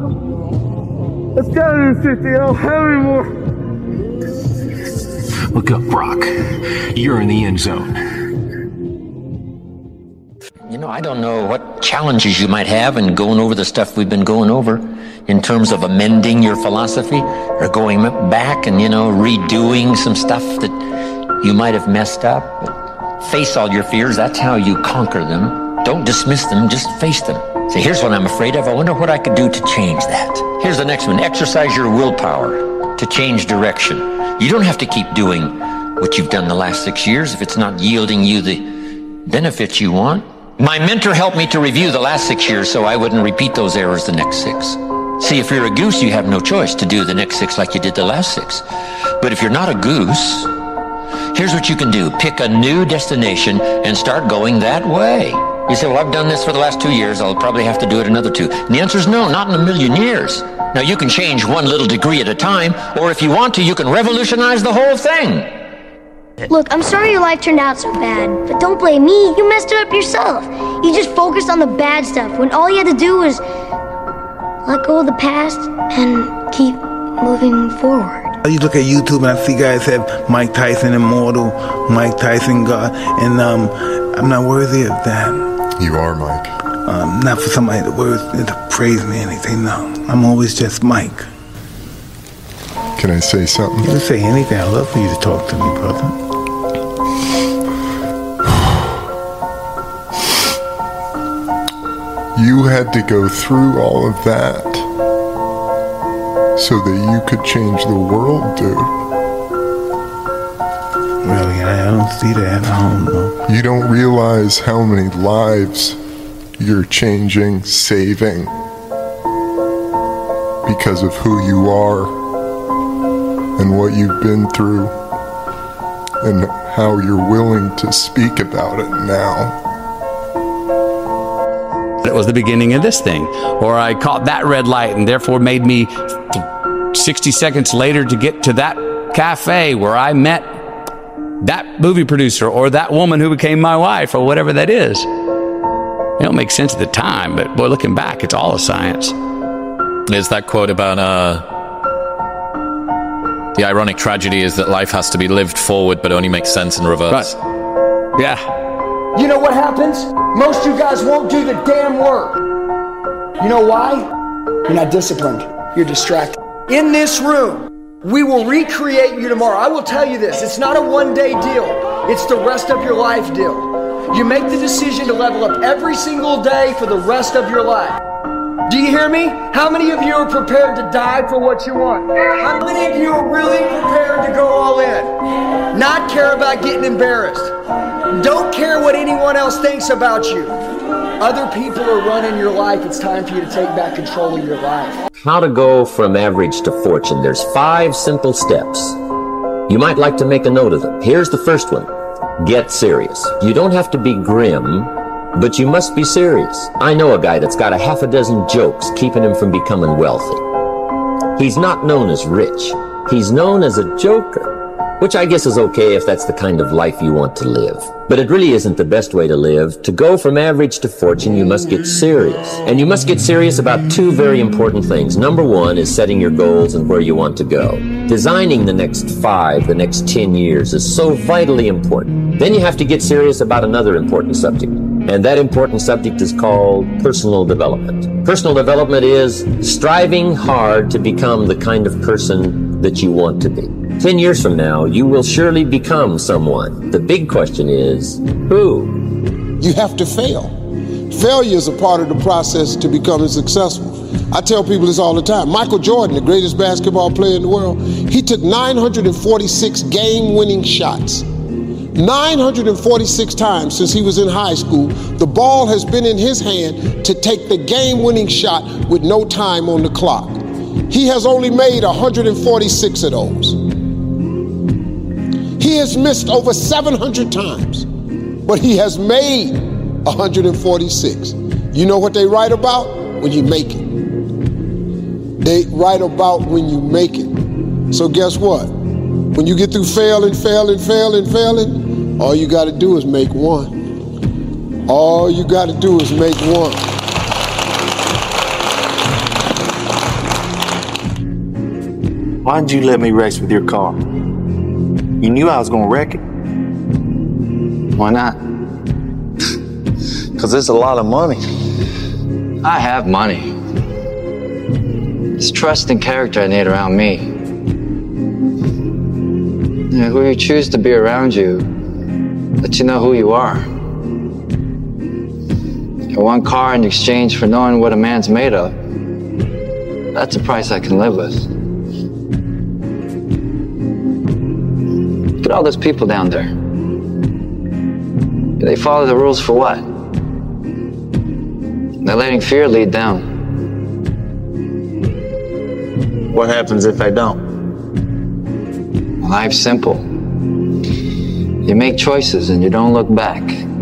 Let's go to fifty. I'll have any more. Look up, Brock. You're in the end zone. You know, I don't know what challenges you might have in going over the stuff we've been going over in terms of amending your philosophy or going back and, you know, redoing some stuff that you might have messed up. But face all your fears. That's how you conquer them. Don't dismiss them, just face them. Say, here's what I'm afraid of. I wonder what I could do to change that. Here's the next one. Exercise your willpower to change direction. You don't have to keep doing what you've done the last six years if it's not yielding you the benefits you want. My mentor helped me to review the last six years so I wouldn't repeat those errors the next six. See, if you're a goose, you have no choice to do the next six like you did the last six. But if you're not a goose, here's what you can do. Pick a new destination and start going that way. You say, well, I've done this for the last two years. I'll probably have to do it another two. And the answer is no, not in a million years. Now, you can change one little degree at a time, or if you want to, you can revolutionize the whole thing. Look, I'm sorry your life turned out so bad, but don't blame me. You messed it up yourself. You just focused on the bad stuff when all you had to do was let go of the past and keep moving forward. You look at YouTube and I see guys have Mike Tyson Immortal, Mike Tyson God, and um, I'm not worthy of that. You are, Mike. Um, not for somebody to, word, to praise me or anything, no. I'm always just Mike. Can I say something? You can say anything. I'd love for you to talk to me, brother. You had to go through all of that so that you could change the world, dude. Really, I don't see that. I don't know. You don't realize how many lives you're changing, saving, because of who you are and what you've been through and how you're willing to speak about it now. was the beginning of this thing. Or I caught that red light and therefore made me sixty seconds later to get to that cafe where I met that movie producer or that woman who became my wife or whatever that is. It don't make sense at the time, but boy, looking back, it's all a science. Is that quote about uh, the ironic tragedy is that life has to be lived forward but only makes sense in reverse? Right. Yeah. You know what happens? Most of you guys won't do the damn work. You know why? You're not disciplined. You're distracted. In this room, we will recreate you tomorrow. I will tell you this. It's not a one-day deal. It's the rest of your life deal. You make the decision to level up every single day for the rest of your life. Do you hear me? How many of you are prepared to die for what you want? How many of you are really prepared to go all in? Not care about getting embarrassed. Don't care what anyone else thinks about you. Other people are running your life. It's time for you to take back control of your life. How to go from average to fortune. There's five simple steps. You might like to make a note of them. Here's the first one. Get serious. You don't have to be grim, but you must be serious. I know a guy that's got a half a dozen jokes keeping him from becoming wealthy. He's not known as rich. He's known as a joker, which I guess is okay if that's the kind of life you want to live. But it really isn't the best way to live. To go from average to fortune, you must get serious. And you must get serious about two very important things. Number one is setting your goals and where you want to go. Designing the next five, the next ten years is so vitally important. Then you have to get serious about another important subject. And that important subject is called personal development. Personal development is striving hard to become the kind of person that you want to be. Ten years from now, you will surely become someone. The big question is, who? You have to fail. Failure is a part of the process to becoming successful. I tell people this all the time. Michael Jordan, the greatest basketball player in the world, he took nine hundred forty-six game-winning shots. nine hundred forty-six times since he was in high school, the ball has been in his hand to take the game-winning shot with no time on the clock. He has only made one hundred forty-six of those. He has missed over seven hundred times, but he has made one hundred forty-six. You know what they write about? When you make it. They write about when you make it. So guess what? When you get through failing, failing, failing, failing, all you got to do is make one. All you got to do is make one. Why did you let me race with your car? You knew I was gonna wreck it. Why not? Because it's a lot of money. I have money. It's trust and character I need around me. And who you choose to be around you, let you know who you are. And one car in exchange for knowing what a man's made of, that's a price I can live with. Look at all those people down there. They follow the rules for what? They're letting fear lead them. What happens if I don't? Life's simple. You make choices and you don't look back.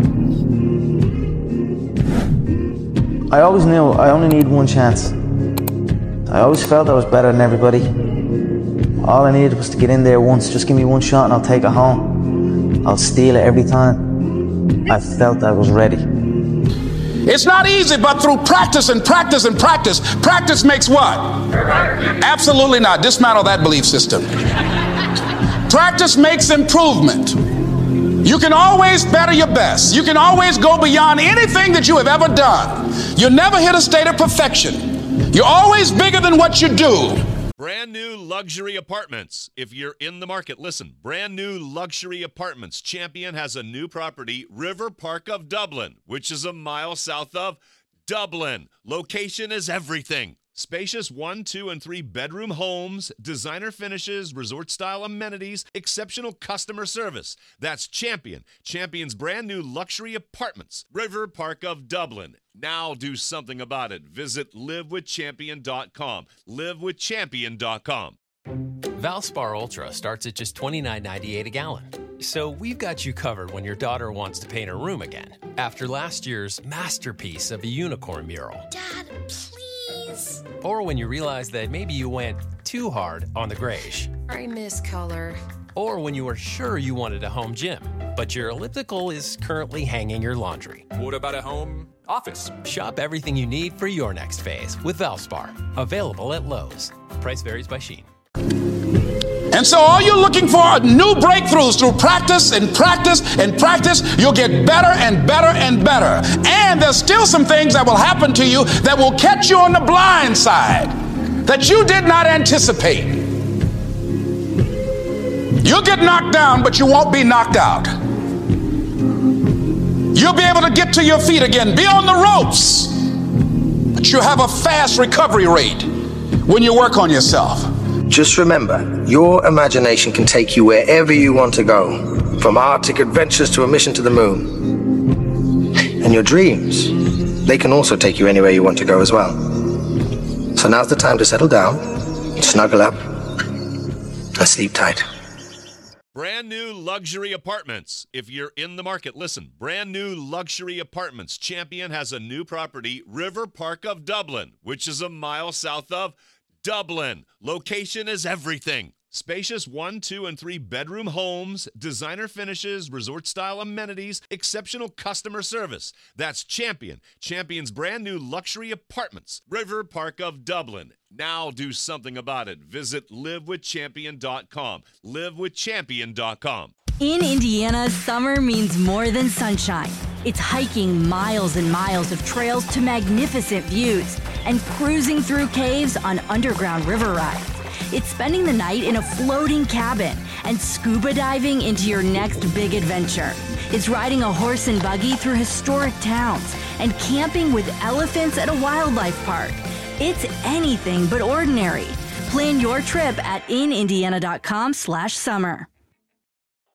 I always knew I only need one chance. I always felt I was better than everybody. All I needed was to get in there once. Just give me one shot and I'll take it home. I'll steal it every time. I felt I was ready. It's not easy, but through practice and practice and practice, practice makes what? Absolutely not. Dismantle that belief system. Practice makes improvement. You can always better your best. You can always go beyond anything that you have ever done. You never hit a state of perfection. You're always bigger than what you do. Brand new luxury apartments. If you're in the market, listen. Brand new luxury apartments. Champion has a new property, River Park of Dublin, which is a mile south of Dublin. Location is everything. Spacious one, two, and three bedroom homes, designer finishes, resort-style amenities, exceptional customer service. That's Champion. Champion's brand new luxury apartments, River Park of Dublin. Now do something about it. Visit live with champion dot com. live with champion dot com. Valspar Ultra starts at just twenty-nine ninety-eight a gallon. So we've got you covered when your daughter wants to paint her room again, after last year's masterpiece of a unicorn mural. Dad, please. Or when you realize that maybe you went too hard on the grayish. I miss color. Or when you were sure you wanted a home gym, but your elliptical is currently hanging your laundry. What about a home office? Shop everything you need for your next phase with Valspar. Available at Lowe's. Price varies by Shein. And so all you're looking for are new breakthroughs through practice and practice and practice. You'll get better and better and better. And there's still some things that will happen to you that will catch you on the blind side that you did not anticipate. You'll get knocked down, but you won't be knocked out. You'll be able to get to your feet again, be on the ropes, but you have a fast recovery rate when you work on yourself. Just remember, your imagination can take you wherever you want to go, from Arctic adventures to a mission to the moon. And your dreams, they can also take you anywhere you want to go as well. So now's the time to settle down, snuggle up, and sleep tight. Brand new luxury apartments. If you're in the market, listen. Brand new luxury apartments. Champion has a new property, River Park of Dublin, which is a mile south of Dublin. Location is everything. Spacious one, two, and three bedroom homes, designer finishes, resort-style amenities, exceptional customer service. That's Champion. Champion's brand new luxury apartments, River Park of Dublin. Now do something about it. Visit live with champion dot com. live with champion dot com. In Indiana, summer means more than sunshine. It's hiking miles and miles of trails to magnificent views and cruising through caves on underground river rides. It's spending the night in a floating cabin and scuba diving into your next big adventure. It's riding a horse and buggy through historic towns and camping with elephants at a wildlife park. It's anything but ordinary. Plan your trip at in indiana dot com slash summer.